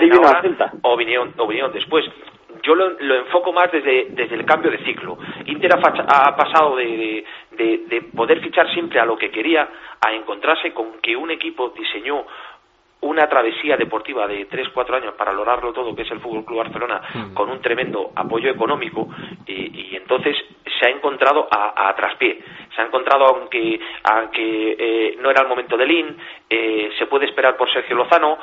o vinieron después. Yo lo enfoco más desde el cambio de ciclo. Inter ha pasado de poder fichar siempre a lo que quería a encontrarse con que un equipo diseñó una travesía deportiva de 3-4 años para lograrlo todo, que es el Fútbol Club Barcelona, con un tremendo apoyo económico, y entonces se ha encontrado a traspié. Se ha encontrado, aunque no era el momento de Lin, se puede esperar por Sergio Lozano,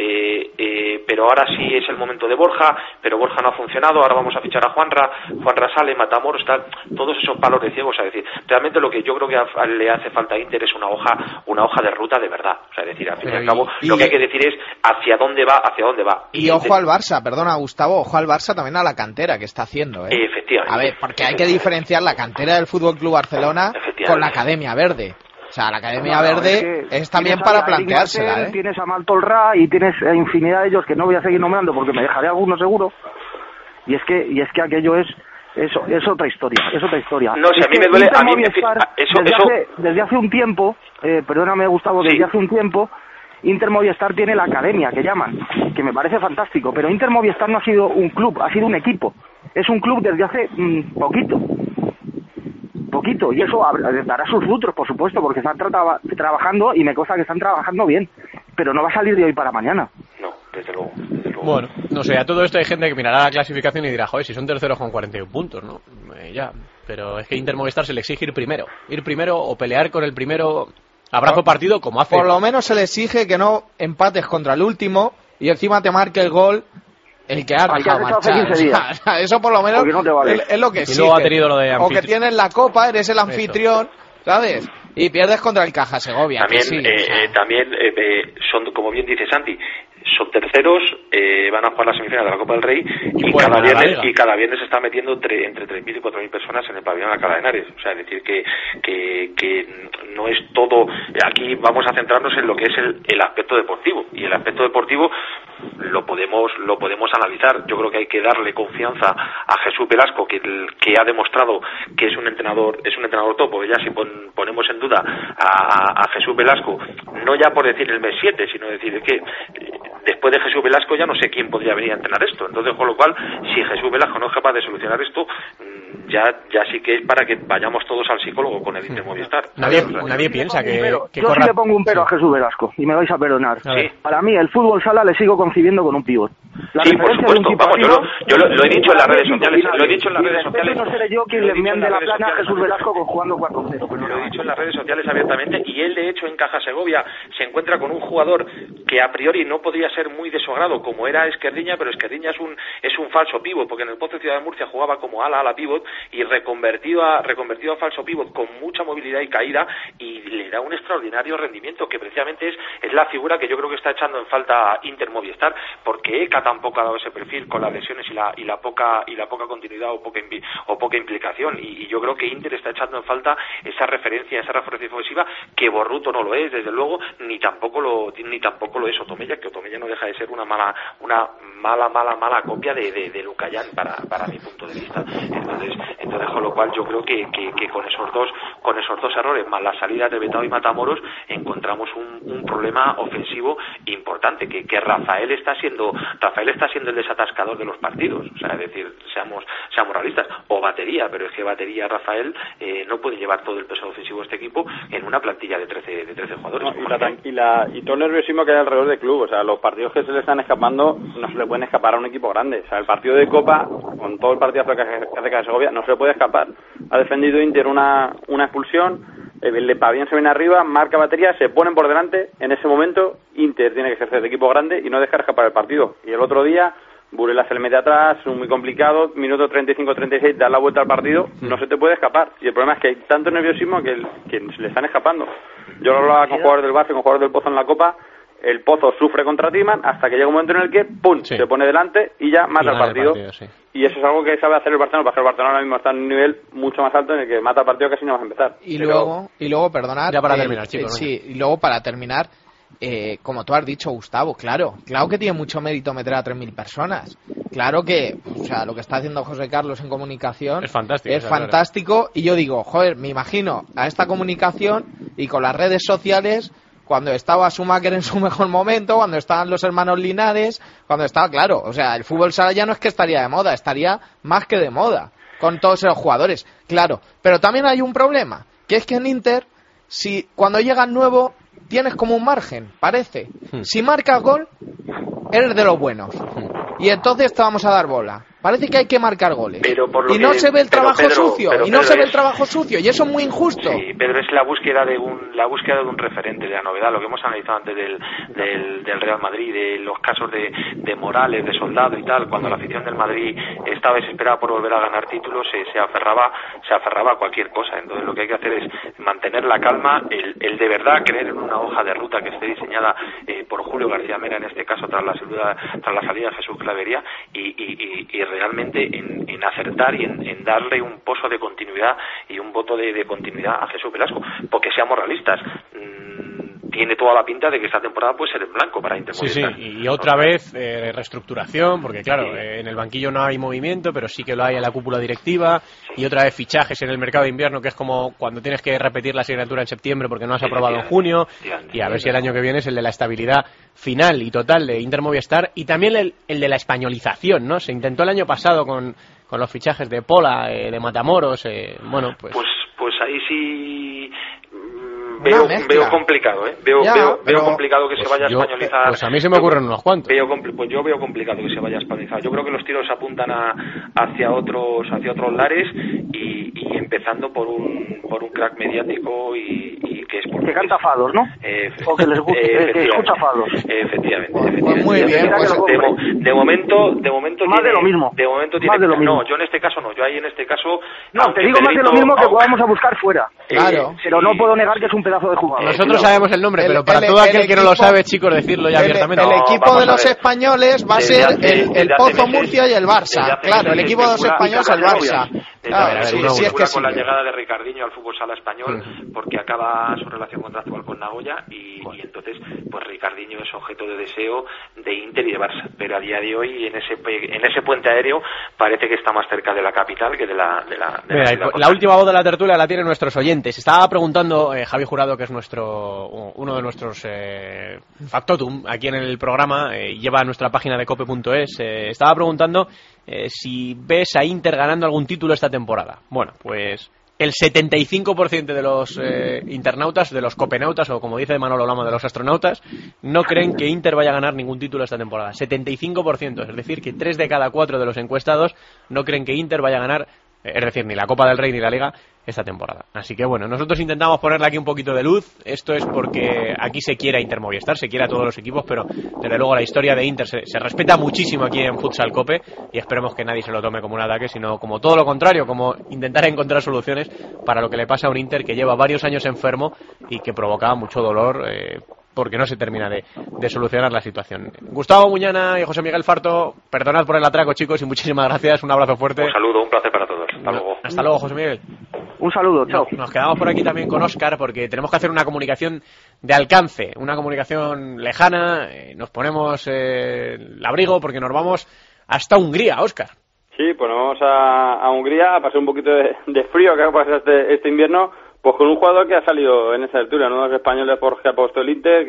pero ahora sí es el momento de Borja, pero Borja no ha funcionado, ahora vamos a fichar a Juanra sale, Matamoros, tal, todos esos palos de ciegos. Es decir, realmente lo que yo creo que le hace falta a Inter es una hoja de ruta de verdad. O sea, es decir, al fin y al cabo, lo que hay que decir es hacia dónde va. Y ojo al Barça, perdona Gustavo, ojo al Barça también, a la cantera que está haciendo, Efectivamente. A ver, porque hay que diferenciar la cantera del Fútbol Club Barcelona con la Academia Verde. O sea, la Academia Verde es también para planteársela, Tienes a Maltolra y tienes infinidad de ellos que no voy a seguir nombrando porque me dejaré alguno seguro. Y es que aquello es otra historia, No, si a mí me duele, a mí desde hace un tiempo, perdóname Gustavo, desde hace un tiempo Inter Movistar tiene la academia, que llaman, que me parece fantástico, pero Inter Movistar no ha sido un club, ha sido un equipo. Es un club desde hace poquito, y eso dará sus frutos, por supuesto, porque están trabajando, y me consta que están trabajando bien, pero no va a salir de hoy para mañana. No, desde luego. Bueno, no sé, a todo esto hay gente que mirará la clasificación y dirá, joder, si son terceros con 41 puntos, ¿no? Ya, pero es que Inter Movistar se le exige ir primero o pelear con el primero a brazo partido, como hace. Por lo menos se le exige que no empates contra el último y encima te marque el gol El que ha dejado hace marchar. 15 días. O sea, eso por lo menos No te vale. es lo que y sí. luego ha tenido lo de o que tienes la copa, eres el anfitrión, ¿sabes? Y pierdes contra el Caja Segovia. También, sí, son, como bien dice Santi, son terceros, van a jugar la semifinal de la Copa del Rey y cada viernes se está metiendo entre 3.000 y 4.000 personas en el pabellón de Alcalá de Henares. O sea, es decir, que no es todo. Aquí vamos a centrarnos en lo que es el aspecto deportivo, y el aspecto deportivo lo podemos analizar. Yo creo que hay que darle confianza a Jesús Velasco, que ha demostrado que es un entrenador top. Porque ya si ponemos en duda a Jesús Velasco, no ya por decir el mes 7, sino decir que después de Jesús Velasco ya no sé quién podría venir a entrenar esto. Entonces, con lo cual, si Jesús Velasco no es capaz de solucionar esto, ya sí que es para que vayamos todos al psicólogo con el Inter Movistar. Nadie piensa que yo sí le pongo un pero a Jesús Velasco, y me vais a perdonar. Para mí, el fútbol sala le sigo concibiendo con un pívot. Sí, por supuesto. Vamos, yo lo he dicho en las redes sociales. Lo he dicho en las redes sociales. No seré yo quien le enmiende la plana a Jesús Velasco jugando 4-0. Lo he dicho en las redes sociales abiertamente, y él, de hecho, en Caja Segovia se encuentra con un jugador que a priori no podría ser muy de su agrado, como era Esquerdiña, pero Esquerdiña es un falso pívot, porque en el Pozo Ciudad de Murcia jugaba como ala pívot, y reconvertido a falso pívot con mucha movilidad y caída, y le da un extraordinario rendimiento, que precisamente es la figura que yo creo que está echando en falta Inter Movistar, porque ECA tampoco ha dado ese perfil con las lesiones y la poca continuidad o poca implicación, y yo creo que Inter está echando en falta esa referencia ofensiva, que Borruto no lo es, desde luego, ni tampoco lo es Otomella, que Otomella no deja de ser una mala copia de Lucayán para mi punto de vista. Entonces, con lo cual yo creo que con esos dos errores, más las salidas de Betao y Matamoros, encontramos un problema ofensivo importante, que Rafael está siendo el desatascador de los partidos. O sea, es decir, seamos realistas, o Batería, pero es que Batería, Rafael, no puede llevar todo el peso ofensivo de este equipo en una plantilla de 13 jugadores. Y todo el nerviosismo que hay alrededor del club. O sea, los partidos que se le están escapando no se le pueden escapar a un equipo grande. O sea, el partido de Copa, con todo el partidazo que hace Caja Segovia, no se le puede escapar. Ha defendido Inter una expulsión, el Pabellón se viene arriba, marca Batería, se ponen por delante. En ese momento Inter tiene que ejercer de equipo grande y no dejar escapar el partido. Y el otro día Burela se le mete atrás, muy complicado, minuto 35-36, dar la vuelta al partido, no se te puede escapar. Y el problema es que hay tanto nerviosismo que se le están escapando. Yo lo hablaba con jugadores del Barça, con jugadores del Pozo en la Copa. El Pozo sufre contra Timan hasta que llega un momento en el que ¡pum!, se pone delante y ya mata el partido. Y eso es algo que sabe hacer el Barcelona, porque el Barcelona ahora mismo está en un nivel mucho más alto en el que mata el partido casi no vas a empezar. Y luego, perdonad, ya para terminar, chicos. Y luego para terminar, como tú has dicho, Gustavo, claro que tiene mucho mérito meter a 3.000 personas. Claro que, o sea, lo que está haciendo José Carlos en comunicación es fantástico. Fantástico. Y yo digo, joder, me imagino a esta comunicación y con las redes sociales, cuando estaba Schumacher en su mejor momento, cuando estaban los hermanos Linares, cuando estaba, claro, o sea, el fútbol sala ya no es que estaría de moda, estaría más que de moda, con todos los jugadores, claro. Pero también hay un problema, que es que en Inter, si cuando llegas nuevo, tienes como un margen, parece. Si marcas gol, eres de los buenos. Y entonces te vamos a dar bola. Parece que hay que marcar goles. Y no se ve el trabajo sucio. Y no se ve el trabajo sucio. Y eso es muy injusto. Sí, Pedro, es la búsqueda de un referente de la novedad. Lo que hemos analizado antes del Real Madrid, de los casos de Morales, de Soldado y tal. Cuando la afición del Madrid estaba desesperada por volver a ganar títulos, se aferraba a cualquier cosa. Entonces lo que hay que hacer es mantener la calma, el de verdad creer en una hoja de ruta que esté diseñada por Julio García Mera, en este caso tras la salida de Jesús Clavería, y realmente en acertar y en darle un pozo de continuidad y un voto de continuidad a Jesús Velasco, porque seamos realistas, tiene toda la pinta de que esta temporada puede ser en blanco para Inter Movistar. Sí, y otra vez reestructuración, porque claro, en el banquillo no hay movimiento, pero sí que lo hay en la cúpula directiva, y otra vez fichajes en el mercado de invierno, que es como cuando tienes que repetir la asignatura en septiembre porque no has aprobado en junio, y a ver si el año que viene es el de la estabilidad final y total de Inter Movistar, y también el de la españolización, ¿no? Se intentó el año pasado con los fichajes de Pola, de Matamoros, bueno, pues ahí sí Veo complicado, veo complicado que se vaya a españolizar. Pues a mí se me ocurren unos cuantos. Pues yo veo complicado que se vaya a españolizar. Yo creo que los tiros apuntan hacia otros lares y empezando por un crack mediático y que es por que canta fados, ¿no? O que les gusta, que escucha fados. Efectivamente. Pues muy bien. De momento más de lo mismo. De momento tiene no, yo en este caso no. Yo ahí en este caso no, te digo más de lo mismo que podamos a buscar fuera. Claro. Pero no puedo negar que es un pedazo de jugador. Nosotros sabemos el nombre, pero para todo aquel que no lo sabe, chicos, decirlo ya abiertamente. El equipo de los españoles va a ser el Pozo Murcia y el Barça. Claro, el equipo de los españoles es el Barça. Claro, si es que con la llegada de Ricardinho al fútbol sala español, porque acaba su relación contractual con Nagoya y entonces pues Ricardinho es objeto de deseo de Inter y de Barça, pero a día de hoy en ese puente aéreo parece que está más cerca de la capital que de la la última voz de la tertulia la tienen nuestros oyentes. Estaba preguntando Javi Jurado, que es uno de nuestros factotum aquí en el programa, lleva nuestra página de cope.es, estaba preguntando si ves a Inter ganando algún título esta temporada. Bueno, pues el 75% de los internautas, de los copenautas, o como dice Manolo Lama, de los astronautas, no creen que Inter vaya a ganar ningún título esta temporada. 75%, es decir, que 3 de cada 4 de los encuestados no creen que Inter vaya a ganar, es decir, ni la Copa del Rey ni la Liga esta temporada. Así que bueno, nosotros intentamos ponerle aquí un poquito de luz. Esto es porque aquí se quiere a Inter Movistar, se quiere a todos los equipos, pero desde luego la historia de Inter se respeta muchísimo aquí en Futsal Cope y esperemos que nadie se lo tome como un ataque, sino como todo lo contrario, como intentar encontrar soluciones para lo que le pasa a un Inter que lleva varios años enfermo y que provocaba mucho dolor porque no se termina de solucionar la situación. Gustavo Muñana y José Miguel Farto, perdonad por el atraco, chicos, y muchísimas gracias. Un abrazo fuerte. Un saludo, un placer para todos. Hasta luego. Hasta luego, José Miguel. Un saludo, chao. Nos quedamos por aquí también con Óscar porque tenemos que hacer una comunicación de alcance, una comunicación lejana. Nos ponemos el abrigo porque nos vamos hasta Hungría, Óscar. Sí, pues nos vamos a Hungría a pasar un poquito de frío que ha pasado este invierno, pues con un jugador que ha salido en esa altura, uno de los españoles, Jorge Apóstol Inter,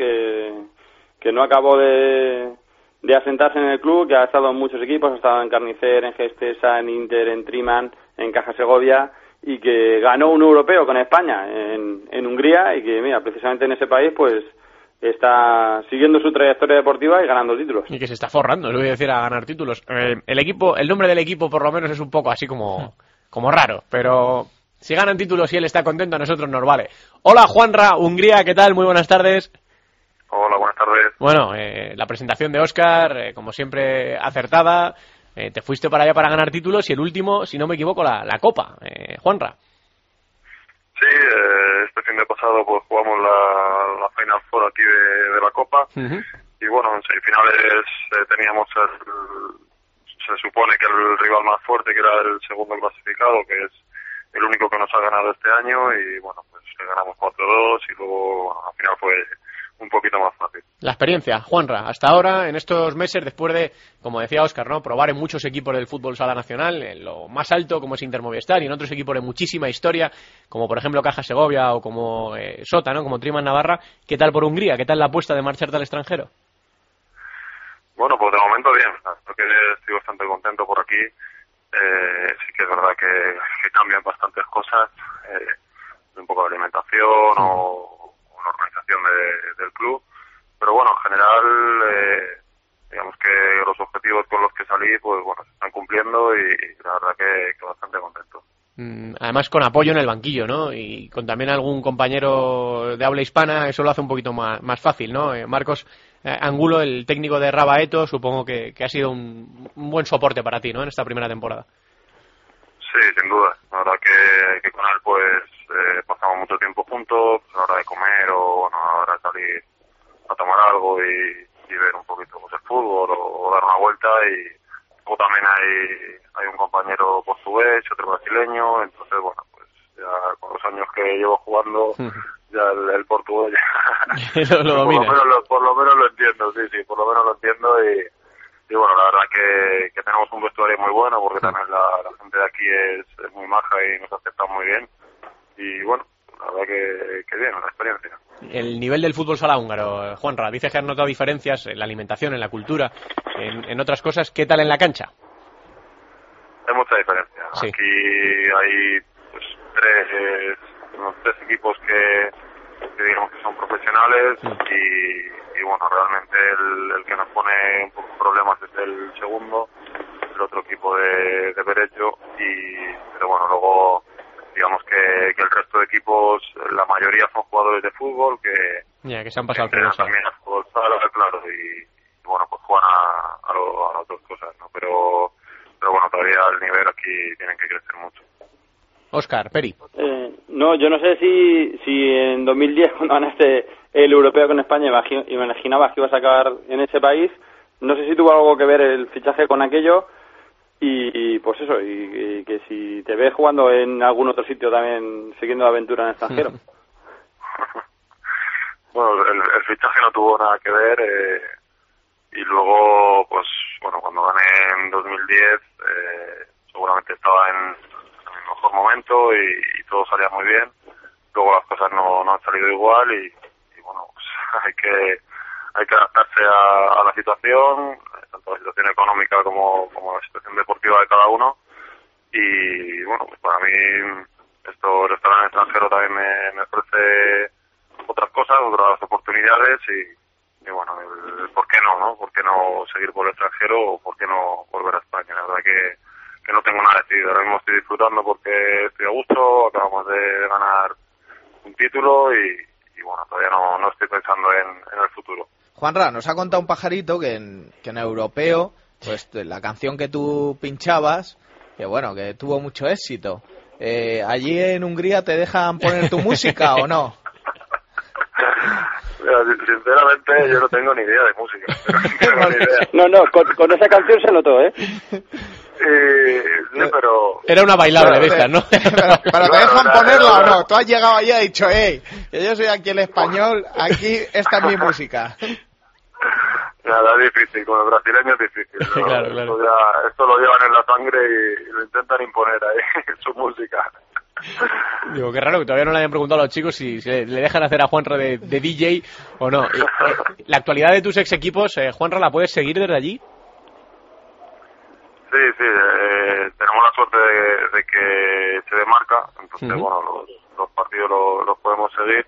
que no acabó de asentarse en el club, que ha estado en muchos equipos, ha estado en Carnicer, en Gestesa, en Inter, en Triman, en Caja Segovia, y que ganó un europeo con España en Hungría, y que, mira, precisamente en ese país, pues está siguiendo su trayectoria deportiva y ganando títulos. Y que se está forrando, le voy a decir, a ganar títulos. El nombre del equipo, por lo menos, es un poco así como raro, pero si ganan títulos y él está contento, a nosotros nos vale. Hola, Juanra, Hungría, ¿qué tal? Muy buenas tardes. Hola, buenas tardes. Bueno, la presentación de Óscar, como siempre, acertada. Te fuiste para allá para ganar títulos y el último, si no me equivoco, la Copa. Juanra. Sí, este fin de pasado pues jugamos la Final Four aquí de la Copa. Y bueno, en semifinales teníamos se supone que el rival más fuerte, que era el segundo clasificado, que es el único que nos ha ganado este año, y bueno, pues le ganamos 4-2 y luego al final fue un poquito más fácil. La experiencia, Juanra, hasta ahora, en estos meses, después de, como decía Óscar, ¿no?, probar en muchos equipos del fútbol sala nacional, en lo más alto como es Inter Movistar y en otros equipos de muchísima historia, como por ejemplo Caja Segovia o como Sota, ¿no?, como Triman Navarra. ¿Qué tal por Hungría? ¿Qué tal la apuesta de marcharte al extranjero? Bueno, pues de momento bien, porque estoy bastante contento por aquí. Sí que es verdad que cambian bastantes cosas, un poco de alimentación o una organización del club, pero bueno, en general digamos que los objetivos con los que salí pues bueno, se están cumpliendo y la verdad que bastante contento. Además con apoyo en el banquillo, ¿no? Y con también algún compañero de habla hispana, eso lo hace un poquito más fácil, ¿no? Marcos Angulo, el técnico de Rabaeto, supongo que ha sido un buen soporte para ti, ¿no?, en esta primera temporada. Sí, sin duda. La verdad que con él pues pasamos mucho tiempo juntos, a la hora de comer o bueno, a la hora de salir a tomar algo y ver un poquito pues, el fútbol o dar una vuelta. Y luego también hay un compañero portugués, otro brasileño, entonces bueno, pues ya con los años que llevo jugando ya el portugués ya lo domina. Por lo menos lo entiendo, sí, por lo menos lo entiendo y bueno, la verdad que tenemos un vestuario muy bueno porque también la gente de aquí es muy maja y nos acepta muy bien y bueno, la verdad que bien, una experiencia. El nivel del fútbol sala húngaro, Juanra, dices que has notado diferencias en la alimentación, en la cultura, en otras cosas. ¿Qué tal en la cancha? Hay mucha diferencia. Sí. Aquí hay pues tres equipos que digamos que son profesionales y bueno, realmente el que nos pone un poco problemas es el segundo, el otro equipo de Berecho, pero bueno, luego digamos que el resto de equipos, la mayoría son jugadores de fútbol que se han pasado por también a fútbol sala, claro, y bueno, pues juegan a las dos cosas, ¿no? Pero bueno, todavía el nivel aquí tiene que crecer mucho. Óscar, Peri. No, yo no sé si en 2010, cuando ganaste el europeo con España, imaginabas que ibas a acabar en ese país. No sé si tuvo algo que ver el fichaje con aquello y pues eso, y que si te ves jugando en algún otro sitio también, siguiendo la aventura en el extranjero. Bueno, el fichaje no tuvo nada que ver y luego, pues bueno, cuando gané en 2010 seguramente estaba en el mejor momento y todo salía muy bien. Luego las cosas no han salido igual y bueno, pues hay que adaptarse a la situación, tanto la situación económica como la situación deportiva de cada uno. Y bueno, pues para mí esto, el estar en el extranjero también me ofrece otras cosas, otras oportunidades y bueno, ¿por qué no? ¿Por qué no seguir por el extranjero o por qué no volver a España? La verdad que no tengo nada decidido. Ahora mismo estoy disfrutando porque estoy a gusto, acabamos de ganar un título y bueno, todavía no estoy pensando en el futuro. Juanra, nos ha contado un pajarito que en europeo, pues la canción que tú pinchabas, que bueno, que tuvo mucho éxito. ¿Allí en Hungría te dejan poner tu música o no? Sinceramente yo no tengo ni idea de música. No, con esa canción se notó, ¿eh? Sí, pero... Era una bailable de estas, ¿no? Pero te dejan ponerla o no. Tú has llegado allí y has dicho, que yo soy aquí el español, aquí esta es mi música. Nada, es difícil, con el brasileño es difícil, ¿no? Claro. Esto lo llevan en la sangre y lo intentan imponer ahí, su música. Digo, qué raro que todavía no le hayan preguntado a los chicos si le dejan hacer a Juanra de DJ o no. La actualidad de tus ex equipos, Juanra, ¿la puedes seguir desde allí? Sí, tenemos la suerte de que se demarca, entonces bueno, los partidos los podemos seguir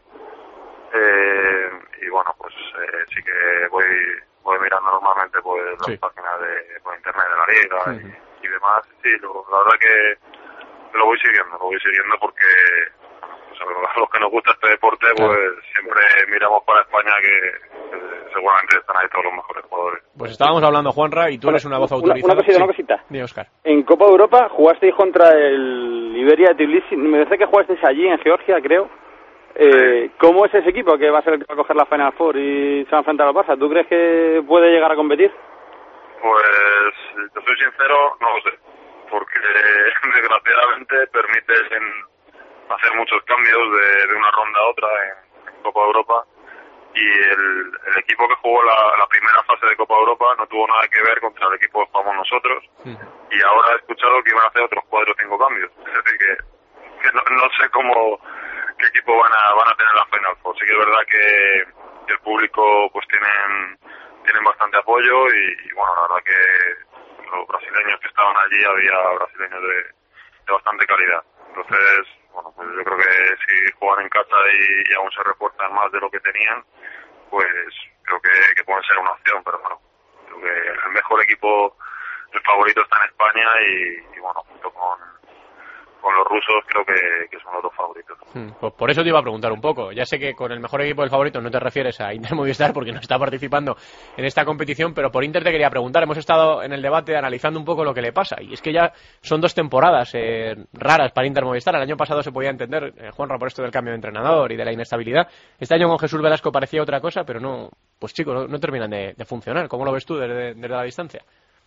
y bueno, pues sí que voy mirando normalmente pues las páginas por internet de la liga y demás. Sí, la verdad que lo voy siguiendo porque pues, a los que nos gusta este deporte pues siempre miramos para España que seguramente están ahí todos los mejores jugadores. Pues estábamos hablando, Juanra, y tú eres una voz autorizada. Una cosita. Dime, Óscar. En Copa Europa jugasteis contra el Iberia de Tbilisi, me parece que jugasteis allí en Georgia, creo. ¿Cómo es ese equipo que va a ser el que va a coger la Final Four y se va a enfrentar al Barça? ¿Tú crees que puede llegar a competir? Pues, te soy sincero, no lo sé, porque desgraciadamente permiten hacer muchos cambios de una ronda a otra en Copa Europa y el equipo que jugó la primera fase de Copa Europa no tuvo nada que ver contra el equipo que jugamos nosotros y ahora he escuchado que iban a hacer otros 4 o 5 cambios, es decir que no sé qué equipo van a tener la Final Four. Sí que es verdad que el público pues tienen bastante apoyo y bueno, la verdad que los brasileños que estaban allí había brasileños de bastante calidad. Entonces, bueno, pues yo creo que si juegan en casa y aún se refuerzan más de lo que tenían, pues creo que puede ser una opción, pero bueno, creo que el mejor equipo, el favorito está en España y bueno, junto con los rusos creo que son los dos favoritos. Pues por eso te iba a preguntar un poco. Ya sé que con el mejor equipo del favorito no te refieres a Inter Movistar porque no está participando en esta competición, pero por Inter te quería preguntar. Hemos estado en el debate analizando un poco lo que le pasa y es que ya son 2 temporadas raras para Inter Movistar. El año pasado se podía entender, Juanra, por esto del cambio de entrenador y de la inestabilidad. Este año con Jesús Velasco parecía otra cosa, pero no, pues chicos, no terminan de funcionar. ¿Cómo lo ves tú desde la distancia?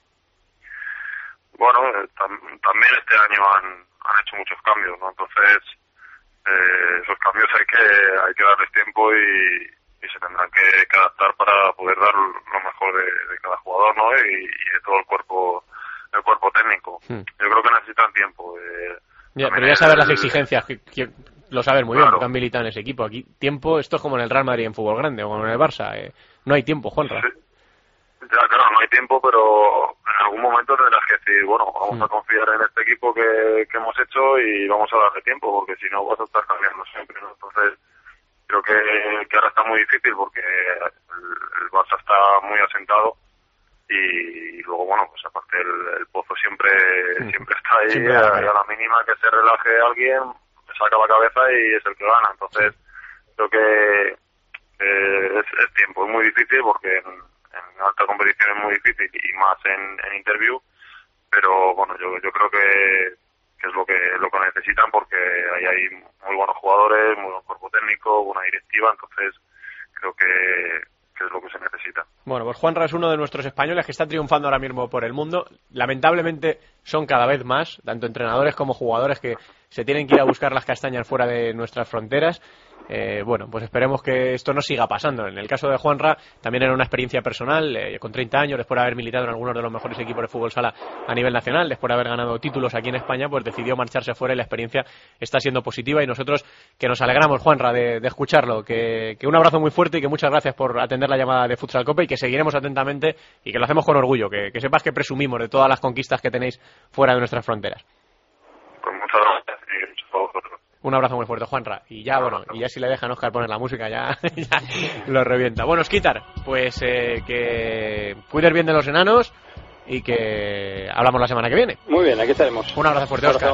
Bueno, también este año han hecho muchos cambios, ¿no? Entonces esos cambios hay que darles tiempo y se tendrán que adaptar para poder dar lo mejor de cada jugador, ¿no? Y de todo el cuerpo técnico. Yo creo que necesitan tiempo. Pero ya saber las exigencias, que lo saben muy bien porque han militado en ese equipo. Aquí tiempo, esto es como en el Real Madrid en fútbol grande o como en el Barça. No hay tiempo, Juanra. Sí. Ya, claro, no hay tiempo, pero en algún momento tendrás que decir, bueno, vamos a confiar en este equipo que hemos hecho y vamos a darle tiempo, porque si no vas a estar cambiando siempre, ¿no? Entonces, creo que ahora está muy difícil porque el Barça está muy asentado y luego, bueno, pues aparte el Pozo siempre está ahí, siempre a la mínima que se relaje alguien, saca la cabeza y es el que gana. Entonces creo que es tiempo, es muy difícil porque en alta competición es muy difícil y más en interview, pero bueno, yo creo que es lo que necesitan porque ahí hay muy buenos jugadores, muy buen cuerpo técnico, buena directiva, entonces creo que es lo que se necesita. Bueno, pues Juanra es uno de nuestros españoles que está triunfando ahora mismo por el mundo. Lamentablemente son cada vez más, tanto entrenadores como jugadores que se tienen que ir a buscar las castañas fuera de nuestras fronteras. Bueno, pues esperemos que esto no siga pasando. En el caso de Juanra también era una experiencia personal, con 30 años, después de haber militado en algunos de los mejores equipos de fútbol sala a nivel nacional, después de haber ganado títulos aquí en España, pues decidió marcharse fuera y la experiencia está siendo positiva y nosotros que nos alegramos, Juanra, de escucharlo, que un abrazo muy fuerte y que muchas gracias por atender la llamada de Futsal Cope y que seguiremos atentamente y que lo hacemos con orgullo, que sepas que presumimos de todas las conquistas que tenéis fuera de nuestras fronteras. Pues muchas gracias y muchas para vosotros. Un abrazo muy fuerte, Juanra. Y ya, bueno, y ya si le dejan Óscar poner la música, ya lo revienta. Bueno, Skitar, pues que cuides bien de los enanos y que hablamos la semana que viene. Muy bien, aquí estaremos. Un abrazo fuerte, Óscar.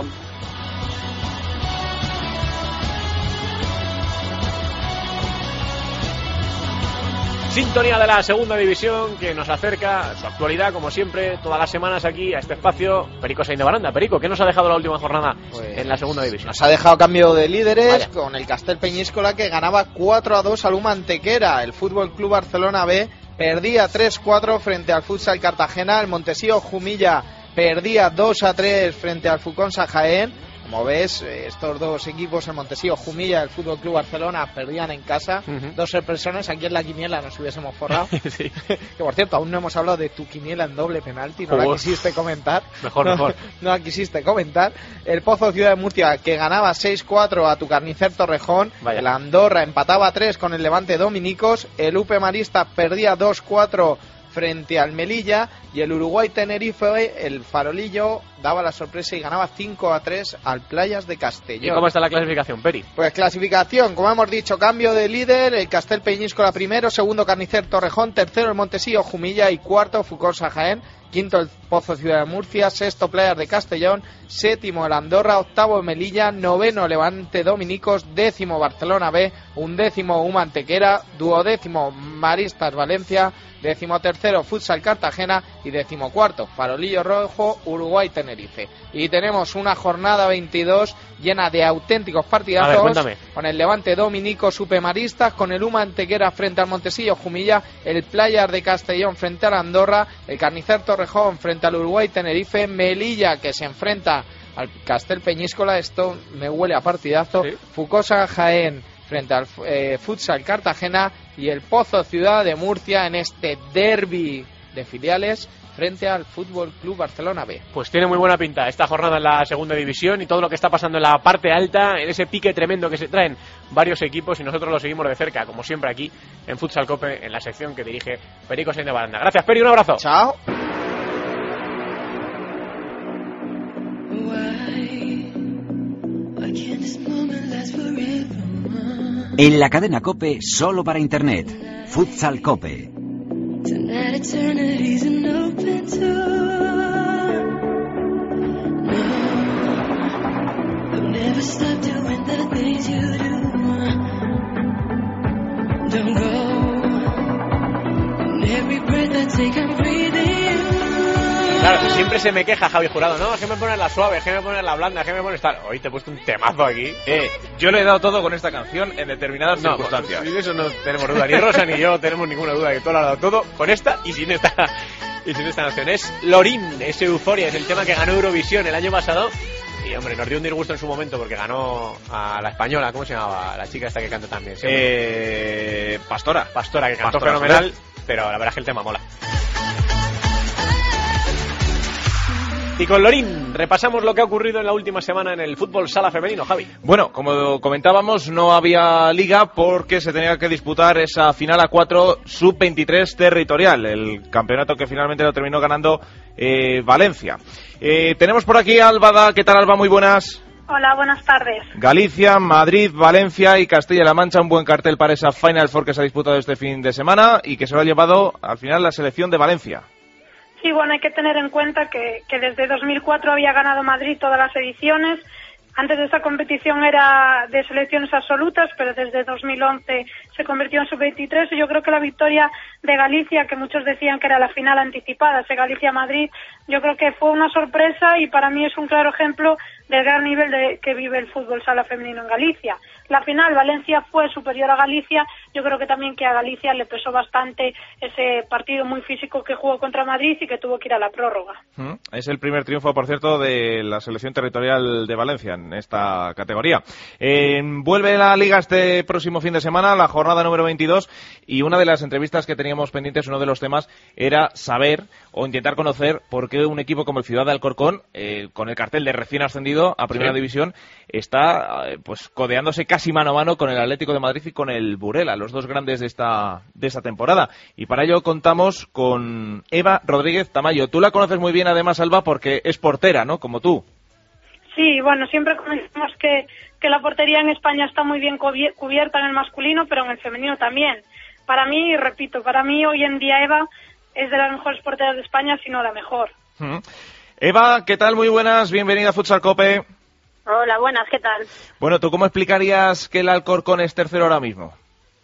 Sintonía de la segunda división que nos acerca a su actualidad, como siempre, todas las semanas aquí a este espacio. Perico Sainz de Baranda. Perico, ¿qué nos ha dejado la última jornada en la segunda división? Nos ha dejado cambio de líderes. Vaya. Con el Castel Peñíscola que ganaba 4-2 al UMA Antequera. El Fútbol Club Barcelona B perdía 3-4 frente al Futsal Cartagena. El Montesío Jumilla perdía 2-3 frente al Fuconsa Jaén. Como ves, estos dos equipos, el Montesío Jumilla y el Fútbol Club Barcelona, perdían en casa. Dos sorpresones. Aquí en la quiniela nos hubiésemos forrado. Sí. Que por cierto, aún no hemos hablado de tu quiniela en doble penalti. No la quisiste comentar. Mejor. No la quisiste comentar. El Pozo Ciudad de Murcia que ganaba 6-4 a tu Carnicer Torrejón. Vaya. El Andorra empataba 3 con el Levante Dominicos. El UP Marista perdía 2-4 frente al Melilla y el Uruguay Tenerife, el Farolillo, daba la sorpresa y ganaba 5-3 al Playas de Castellón. ¿Y cómo está la clasificación, Peri? Pues clasificación, como hemos dicho, cambio de líder, el Castel Peñíscola primero, segundo Carnicer Torrejón, tercero el Montesío Jumilla y cuarto Fuconsa Jaén, quinto el Pozo Ciudad de Murcia, sexto Playas de Castellón, séptimo el Andorra, octavo Melilla, noveno Levante Dominicos, décimo Barcelona B, undécimo UMA Antequera, duodécimo Maristas Valencia, decimotercero Futsal Cartagena y decimocuarto Farolillo Rojo Uruguay Tenerife. Y tenemos una jornada 22 llena de auténticos partidazos. Con el Levante Dominico Supemaristas, con el UMA Antequera frente al Montesillo Jumilla, el Playas de Castellón frente al Andorra, el Carnicer Torrejón frente al Uruguay Tenerife, Melilla que se enfrenta al Castel Peñíscola, esto me huele a partidazo, sí. Fuconsa Jaén frente al Futsal Cartagena y el Pozo Ciudad de Murcia en este derbi de filiales frente al Fútbol Club Barcelona B. Pues tiene muy buena pinta esta jornada en la segunda división y todo lo que está pasando en la parte alta, en ese pique tremendo que se traen varios equipos y nosotros lo seguimos de cerca, como siempre aquí en Futsal Cope, en la sección que dirige Perico Sainz de Baranda. Gracias, Peri, un abrazo. Chao. En la cadena COPE, solo para Internet. Futsal Cope. Claro, siempre se me queja Javi Jurado, no, es que me pones la suave, es que me pones la blanda, es que me pones tal. Hoy te he puesto un temazo aquí. Yo le he dado todo con esta canción en determinadas circunstancias. Pues, eso no tenemos duda, ni Rosa ni yo tenemos ninguna duda, que tú lo has dado todo con esta y sin esta canción. Es Lorín, es Euforia, es el tema que ganó Eurovisión el año pasado. Y hombre, nos dio un disgusto en su momento porque ganó a la española, ¿cómo se llamaba? La chica esta que canta también. Pastora, que cantó fenomenal, pero la verdad es que el tema mola. Y con Lorín repasamos lo que ha ocurrido en la última semana en el fútbol sala femenino, Javi. Bueno, como comentábamos, no había liga porque se tenía que disputar esa final a 4 sub-23 territorial, el campeonato que finalmente lo terminó ganando Valencia. Tenemos por aquí a Alba. ¿Qué tal, Alba? Muy buenas. Hola, buenas tardes. Galicia, Madrid, Valencia y Castilla-La Mancha, un buen cartel para esa Final Four que se ha disputado este fin de semana y que se lo ha llevado al final la selección de Valencia. Sí, bueno, hay que tener en cuenta que desde 2004 había ganado Madrid todas las ediciones. Antes de esta competición era de selecciones absolutas, pero desde 2011 se convirtió en sub-23 y yo creo que la victoria de Galicia, que muchos decían que era la final anticipada, ese Galicia-Madrid, yo creo que fue una sorpresa y para mí es un claro ejemplo del gran nivel que vive el fútbol sala femenino en Galicia. La final, Valencia fue superior a Galicia, yo creo que también que a Galicia le pesó bastante ese partido muy físico que jugó contra Madrid y que tuvo que ir a la prórroga. Es el primer triunfo, por cierto, de la selección territorial de Valencia en esta categoría. Vuelve la Liga este próximo fin de semana, la jornada número 22, y una de las entrevistas que teníamos pendientes, uno de los temas, era saber o intentar conocer por qué un equipo como el Ciudad de Alcorcón, con el cartel de recién ascendido a Primera División, está pues codeándose casi mano a mano con el Atlético de Madrid y con el Burela, los dos grandes de esta temporada. Y para ello contamos con Eva Rodríguez Tamayo. Tú la conoces muy bien, además, Alba, porque es portera, ¿no? Como tú. Sí, bueno, siempre decimos que la portería en España está muy bien cubierta en el masculino, pero en el femenino también. Para mí, repito, hoy en día Eva es de las mejores porteras de España, si no la mejor. Eva, ¿qué tal? Muy buenas, bienvenida a Futsal Cope. Hola, buenas, ¿qué tal? Bueno, ¿tú cómo explicarías que el Alcorcón es tercero ahora mismo?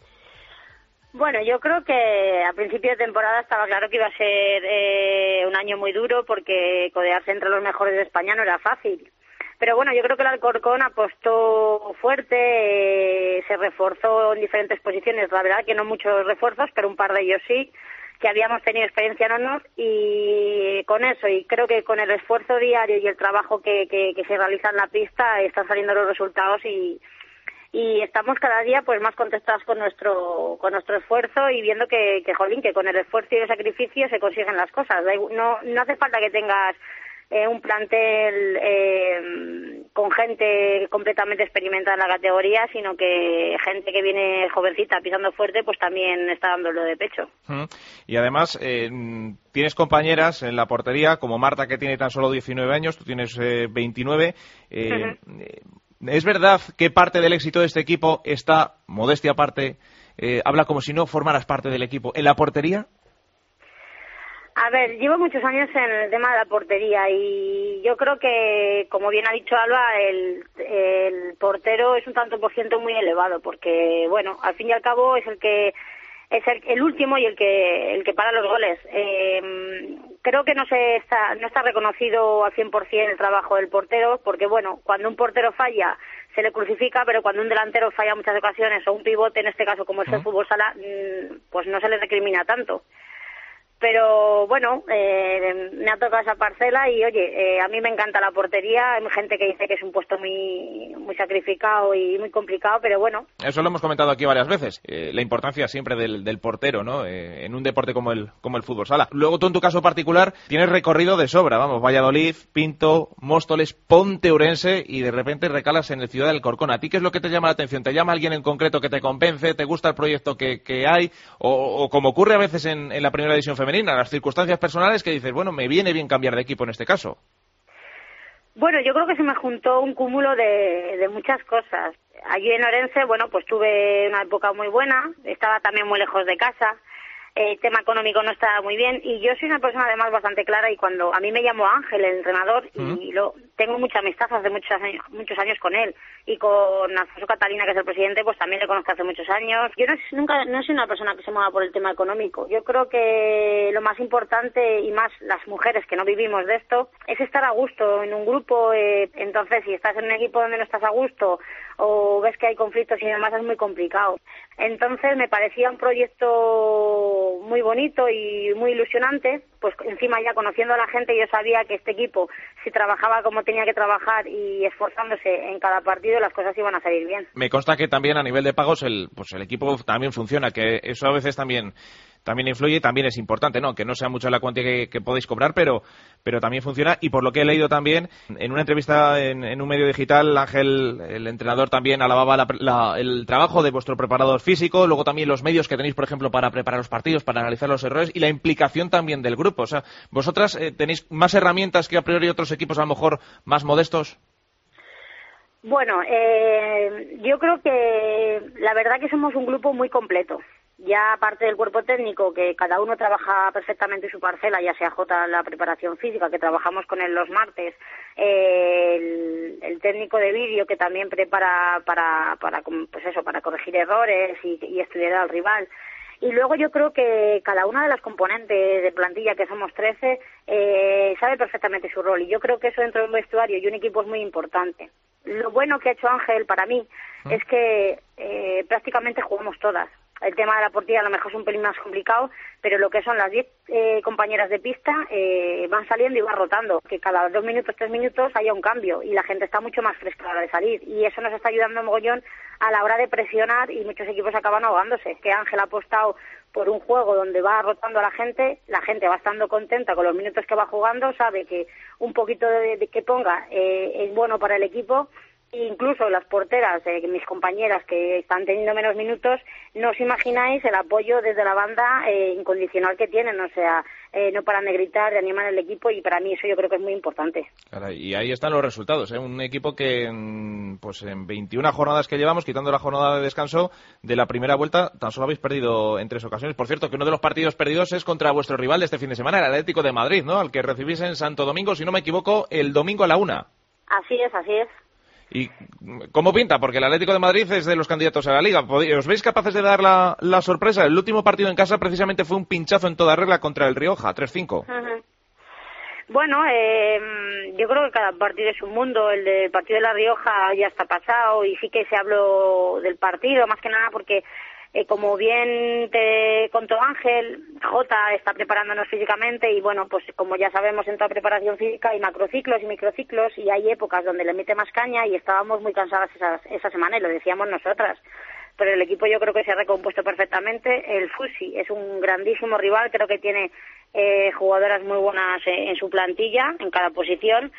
Bueno, yo creo que a principio de temporada estaba claro que iba a ser un año muy duro porque codearse entre los mejores de España no era fácil. Pero bueno, yo creo que el Alcorcón apostó fuerte, se reforzó en diferentes posiciones. La verdad que no muchos refuerzos, pero un par de ellos sí, que habíamos tenido experiencia en honor y con eso, y creo que con el esfuerzo diario y el trabajo que se realiza en la pista están saliendo los resultados y estamos cada día pues más contestados con nuestro esfuerzo y viendo que con el esfuerzo y el sacrificio se consiguen las cosas. No hace falta que tengas un plantel con gente completamente experimentada en la categoría, sino que gente que viene jovencita pisando fuerte pues también está dándolo de pecho. Y además tienes compañeras en la portería como Marta, que tiene tan solo 19 años, tú tienes 29. ¿Es verdad que parte del éxito de este equipo está, modestia aparte, habla como si no formaras parte del equipo, en la portería? A ver, llevo muchos años en el tema de la portería y yo creo que, como bien ha dicho Alba, el portero es un tanto por ciento muy elevado porque, bueno, al fin y al cabo es el último y el que para los goles. Creo que no está reconocido al 100% el trabajo del portero porque, bueno, cuando un portero falla se le crucifica, pero cuando un delantero falla muchas ocasiones o un pivote, en este caso como es el fútbol sala, pues no se le recrimina tanto. Pero bueno, me ha tocado esa parcela y oye, a mí me encanta la portería. Hay gente que dice que es un puesto muy sacrificado y muy complicado, pero bueno. Eso lo hemos comentado aquí varias veces, la importancia siempre del portero, ¿no? En un deporte como el fútbol sala. Luego tú en tu caso particular tienes recorrido de sobra, vamos, Valladolid, Pinto, Móstoles, Ponte Ourense y de repente recalas en el Ciudad del Alcorcón. ¿A ti qué es lo que te llama la atención? ¿Te llama alguien en concreto que te convence? ¿Te gusta el proyecto que hay? O como ocurre a veces en la Primera División femenina, las circunstancias personales que dices, bueno, me viene bien cambiar de equipo en este caso? Bueno, yo creo que se me juntó un cúmulo de muchas cosas. Allí en Orense, bueno, pues tuve una época muy buena, estaba también muy lejos de casa, el tema económico no estaba muy bien y yo soy una persona además bastante clara y cuando a mí me llamó Ángel, el entrenador, y tengo mucha amistad hace muchos años con él y con Alfonso Catalina, que es el presidente, pues también le conozco hace muchos años. Yo no soy una persona que se mueva por el tema económico. Yo creo que lo más importante y más las mujeres que no vivimos de esto es estar a gusto en un grupo. Entonces, si estás en un equipo donde no estás a gusto o ves que hay conflictos y demás, es muy complicado. Entonces, me parecía un proyecto muy bonito y muy ilusionante, pues encima ya conociendo a la gente yo sabía que este equipo, si trabajaba como tenía que trabajar y esforzándose en cada partido, las cosas iban a salir bien. Me consta que también a nivel de pagos el equipo también funciona, que eso a veces también influye y también es importante, ¿no? Que no sea mucha la cuantía que podéis cobrar, pero también funciona. Y por lo que he leído también, en una entrevista en un medio digital, Ángel, el entrenador, también alababa el trabajo de vuestro preparador físico, luego también los medios que tenéis, por ejemplo, para preparar los partidos, para analizar los errores y la implicación también del grupo. O sea, ¿vosotras tenéis más herramientas que a priori otros equipos a lo mejor más modestos? Bueno, yo creo que la verdad que somos un grupo muy completo. Ya aparte del cuerpo técnico, que cada uno trabaja perfectamente su parcela, ya sea Jota la preparación física, que trabajamos con él los martes, el técnico de vídeo, que también prepara para corregir errores y estudiar al rival. Y luego yo creo que cada una de las componentes de plantilla, que somos 13, sabe perfectamente su rol. Y yo creo que eso dentro de un vestuario y un equipo es muy importante. Lo bueno que ha hecho Ángel para mí es que prácticamente jugamos todas. El tema de la portería a lo mejor es un pelín más complicado, pero lo que son las 10 compañeras de pista van saliendo y van rotando, que cada 2 minutos, 3 minutos haya un cambio y la gente está mucho más fresca a la hora de salir, y eso nos está ayudando mogollón a la hora de presionar, y muchos equipos acaban ahogándose. Que Ángel ha apostado por un juego donde va rotando a la gente va estando contenta con los minutos que va jugando, sabe que un poquito de que ponga es bueno para el equipo. Incluso las porteras, mis compañeras que están teniendo menos minutos, no os imagináis el apoyo desde la banda incondicional que tienen, o sea, no paran de gritar, de animar al equipo, y para mí eso yo creo que es muy importante. Caray, y ahí están los resultados, un equipo que pues en 21 jornadas que llevamos, quitando la jornada de descanso de la primera vuelta, tan solo habéis perdido en 3 ocasiones. Por cierto, que uno de los partidos perdidos es contra vuestro rival de este fin de semana, el Atlético de Madrid, ¿no? Al que recibís en Santo Domingo, si no me equivoco, el domingo a la 1. Así es, así es. ¿Y cómo pinta? Porque el Atlético de Madrid es de los candidatos a la Liga. ¿Os veis capaces de dar la sorpresa? El último partido en casa precisamente fue un pinchazo en toda regla contra el Rioja, 3-5. Uh-huh. Bueno, yo creo que cada partido es un mundo. El del partido de la Rioja ya está pasado, y sí que se habló del partido, más que nada porque como bien te contó Ángel, Jota está preparándonos físicamente, y bueno, pues como ya sabemos, en toda preparación física hay macrociclos y microciclos, y hay épocas donde le mete más caña, y estábamos muy cansadas esa semana, y lo decíamos nosotras. Pero el equipo yo creo que se ha recompuesto perfectamente. El Fusi es un grandísimo rival, creo que tiene jugadoras muy buenas en su plantilla, en cada posición,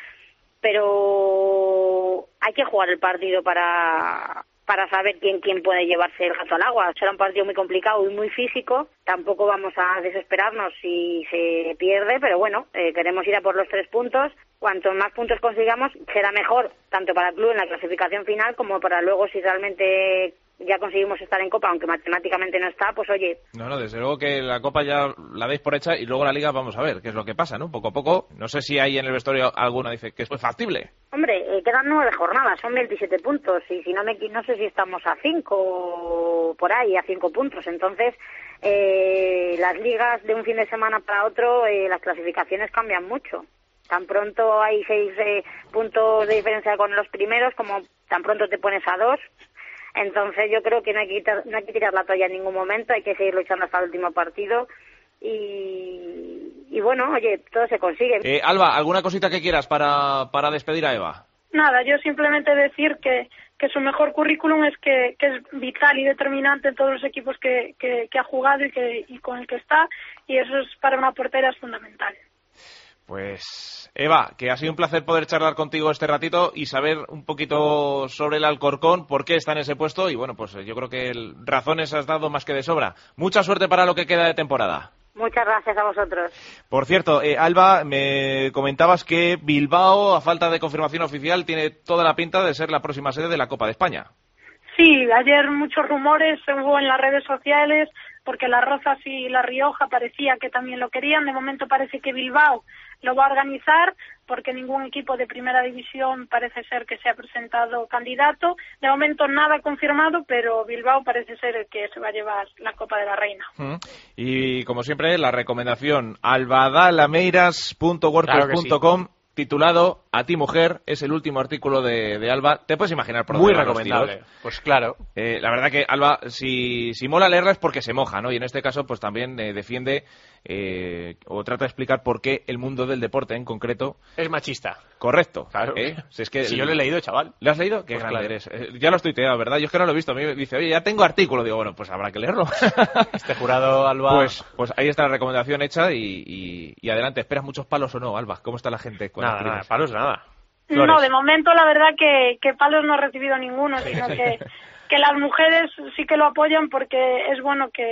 pero hay que jugar el partido para saber quién puede llevarse el gato al agua. Será un partido muy complicado y muy físico. Tampoco vamos a desesperarnos si se pierde, pero bueno, queremos ir a por los 3 puntos. Cuanto más puntos consigamos, será mejor, tanto para el club en la clasificación final, como para luego, si realmente ya conseguimos estar en Copa, aunque matemáticamente no está, pues oye. No, desde luego que la Copa ya la veis por hecha, y luego la Liga vamos a ver qué es lo que pasa, ¿no? Poco a poco, no sé si hay en el vestuario alguna dice que es factible. Hombre, quedan 9 jornadas, son 27 puntos, y si no sé si estamos a 5 por ahí, a 5 puntos. Entonces, las ligas de un fin de semana para otro, las clasificaciones cambian mucho. Tan pronto hay 6 puntos de diferencia con los primeros, como tan pronto te pones a 2. Entonces yo creo que no hay que tirar la toalla en ningún momento, hay que seguir luchando hasta el último partido, y bueno, oye, todo se consigue. Alba, ¿alguna cosita que quieras para despedir a Eva? Nada, yo simplemente decir que su mejor currículum es que es vital y determinante en todos los equipos que ha jugado y con el que está, y eso es para una portera es fundamental. Pues Eva, que ha sido un placer poder charlar contigo este ratito y saber un poquito sobre el Alcorcón, por qué está en ese puesto, y bueno, pues yo creo que razones has dado más que de sobra. Mucha suerte para lo que queda de temporada. Muchas gracias a vosotros. Por cierto, Alba, me comentabas que Bilbao, a falta de confirmación oficial, tiene toda la pinta de ser la próxima sede de la Copa de España. Sí, ayer muchos rumores hubo en las redes sociales, porque las Rozas y La Rioja parecía que también lo querían. De momento parece que Bilbao lo va a organizar, porque ningún equipo de primera división parece ser que se ha presentado candidato. De momento nada confirmado, pero Bilbao parece ser el que se va a llevar la Copa de la Reina. Y como siempre, la recomendación, albadalameiras.wordpress.com, titulado A ti mujer, es el último artículo de Alba. Te puedes imaginar por dónde muy recomendable. Pues claro. La verdad que Alba, si mola leerla es porque se moja, ¿no? Y en este caso pues también defiende o trata de explicar por qué el mundo del deporte en concreto es machista. Correcto. Claro. Si es que yo lo he leído, chaval. ¿Lo has leído? Qué pues grande eres. Ya lo has tuiteado, ¿verdad? Yo es que no lo he visto. A mí me dice, oye, ya tengo artículo. Digo, bueno, pues habrá que leerlo. Este jurado, Alba. Pues ahí está la recomendación hecha y adelante. ¿Esperas muchos palos o no, Alba? ¿Cómo está la gente? Nada, palos nada. Flores. No, de momento la verdad que palos no he recibido ninguno, sino que las mujeres sí que lo apoyan, porque es bueno que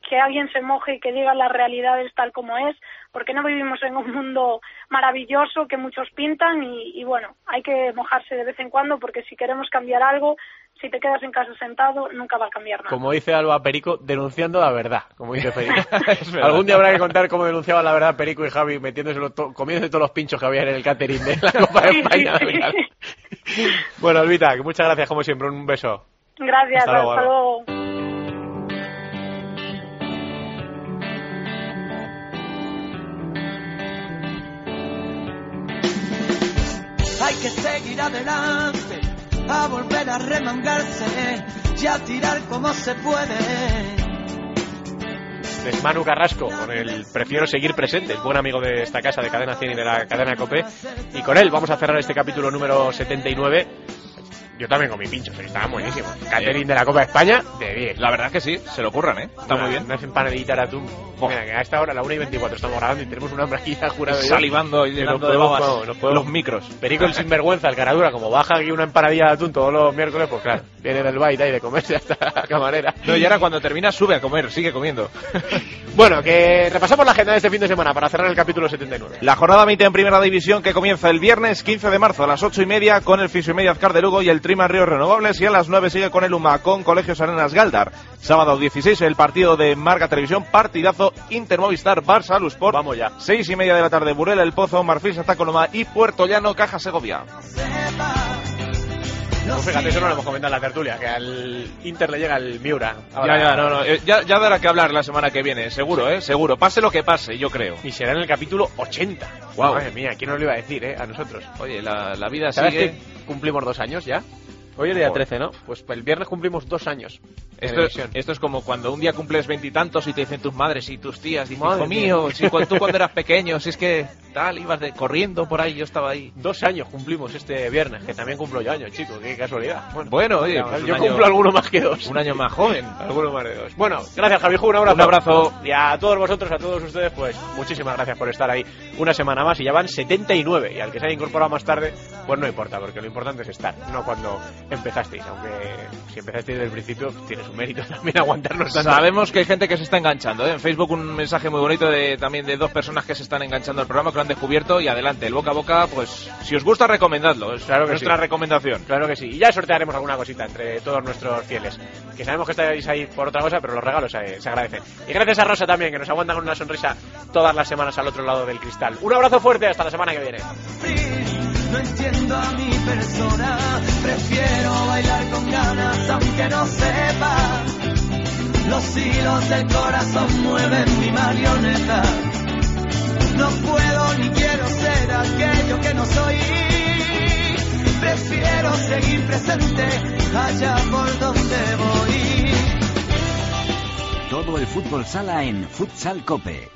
que alguien se moje y que diga las realidades tal como es, porque no vivimos en un mundo maravilloso que muchos pintan y bueno, hay que mojarse de vez en cuando, porque si queremos cambiar algo, si te quedas en casa sentado, nunca va a cambiar nada. Como dice Alba Perico, denunciando la verdad, como dice Perico. Algún día habrá que contar cómo denunciaba la verdad Perico y Javi, comiéndose todos los pinchos que había en el catering de la Copa de España. Sí. Bueno, Albita, muchas gracias como siempre, un beso. Gracias, hasta luego. Hay que seguir adelante, a volver a remangarse y a tirar como se puede. Es Manu Carrasco, con el Prefiero seguir presente, el buen amigo de esta casa de Cadena 100 y de la cadena COPE. Y con él vamos a cerrar este capítulo número 79. Yo también con mi pincho, estaba buenísimo. Catering de la Copa de España, de bien. La verdad es que sí, se lo ocurran, ¿eh? Está muy bien. Una empanadita de atún. Mira, que a esta hora, a la 1:24, estamos grabando y tenemos un hambre aquí ya jurado. Salivando y llenando de babas los micros. Perico el sinvergüenza, el caradura, como baja aquí una empanadilla de atún todos los miércoles, pues claro, viene del baile y de comerse hasta la camarera. No, y ahora cuando termina sube a comer, sigue comiendo. Bueno, que repasamos la agenda de este fin de semana para cerrar el capítulo 79. La jornada 20 en Primera División, que comienza el viernes 15 de marzo a las 8:30 con el Fisiomedia Azcar de Lugo y el Trima Ríos Renovables, y a las 9 sigue con el UMA con Colegios Arenas Galdar. Sábado 16 el partido de Marca Televisión, partidazo Inter Movistar Barça Lusport. Vamos ya. 6:30 de la tarde Burela El Pozo, Marfil Santa Coloma y Puerto Llano Caja Segovia. Pues fíjate, eso no lo hemos comentado en la tertulia, que al Inter le llega el Miura. Ya dará que hablar la semana que viene, seguro, seguro. Pase lo que pase, yo creo. Y será en el capítulo 80. Wow. Madre mía, ¿quién nos lo iba a decir, a nosotros? Oye, la vida ¿Sabes sigue. que cumplimos 2 años ya? Hoy es día 13, ¿no? Pues el viernes cumplimos 2 años. Esto es como cuando un día cumples 20 y tantos y te dicen tus madres y tus tías, y hijo mía. mío, si tú cuando eras pequeño, si es que tal, ibas corriendo por ahí, yo estaba ahí. 2 años cumplimos este viernes, que también cumplo yo años, chicos, qué casualidad. Bueno, oye, pues yo cumplo alguno más que 2. Un año más joven. Alguno más de 2. Bueno, gracias Javiju, un abrazo. Un abrazo. Y a todos vosotros, a todos ustedes, pues muchísimas gracias por estar ahí una semana más, y ya van 79, y al que se haya incorporado más tarde, pues no importa, porque lo importante es estar, no cuando empezasteis, aunque si empezasteis desde el principio, tiene su mérito también aguantarnos tanto. Sabemos que hay gente que se está enganchando, En Facebook un mensaje muy bonito también de 2 personas que se están enganchando al programa, que lo han descubierto, y adelante, el boca a boca, pues si os gusta, recomendadlo, es claro que nuestra sí. recomendación. Claro que sí, y ya sortearemos alguna cosita entre todos nuestros fieles, que sabemos que estáis ahí por otra cosa, pero los regalos se agradecen. Y gracias a Rosa también, que nos aguanta con una sonrisa todas las semanas al otro lado del cristal. Un abrazo fuerte, hasta la semana que viene. No entiendo a mi persona, prefiero bailar con ganas aunque no sepa. Los hilos del corazón mueven mi marioneta. No puedo ni quiero ser aquello que no soy. Prefiero seguir presente allá por donde voy. Todo el fútbol sala en Futsal Cope.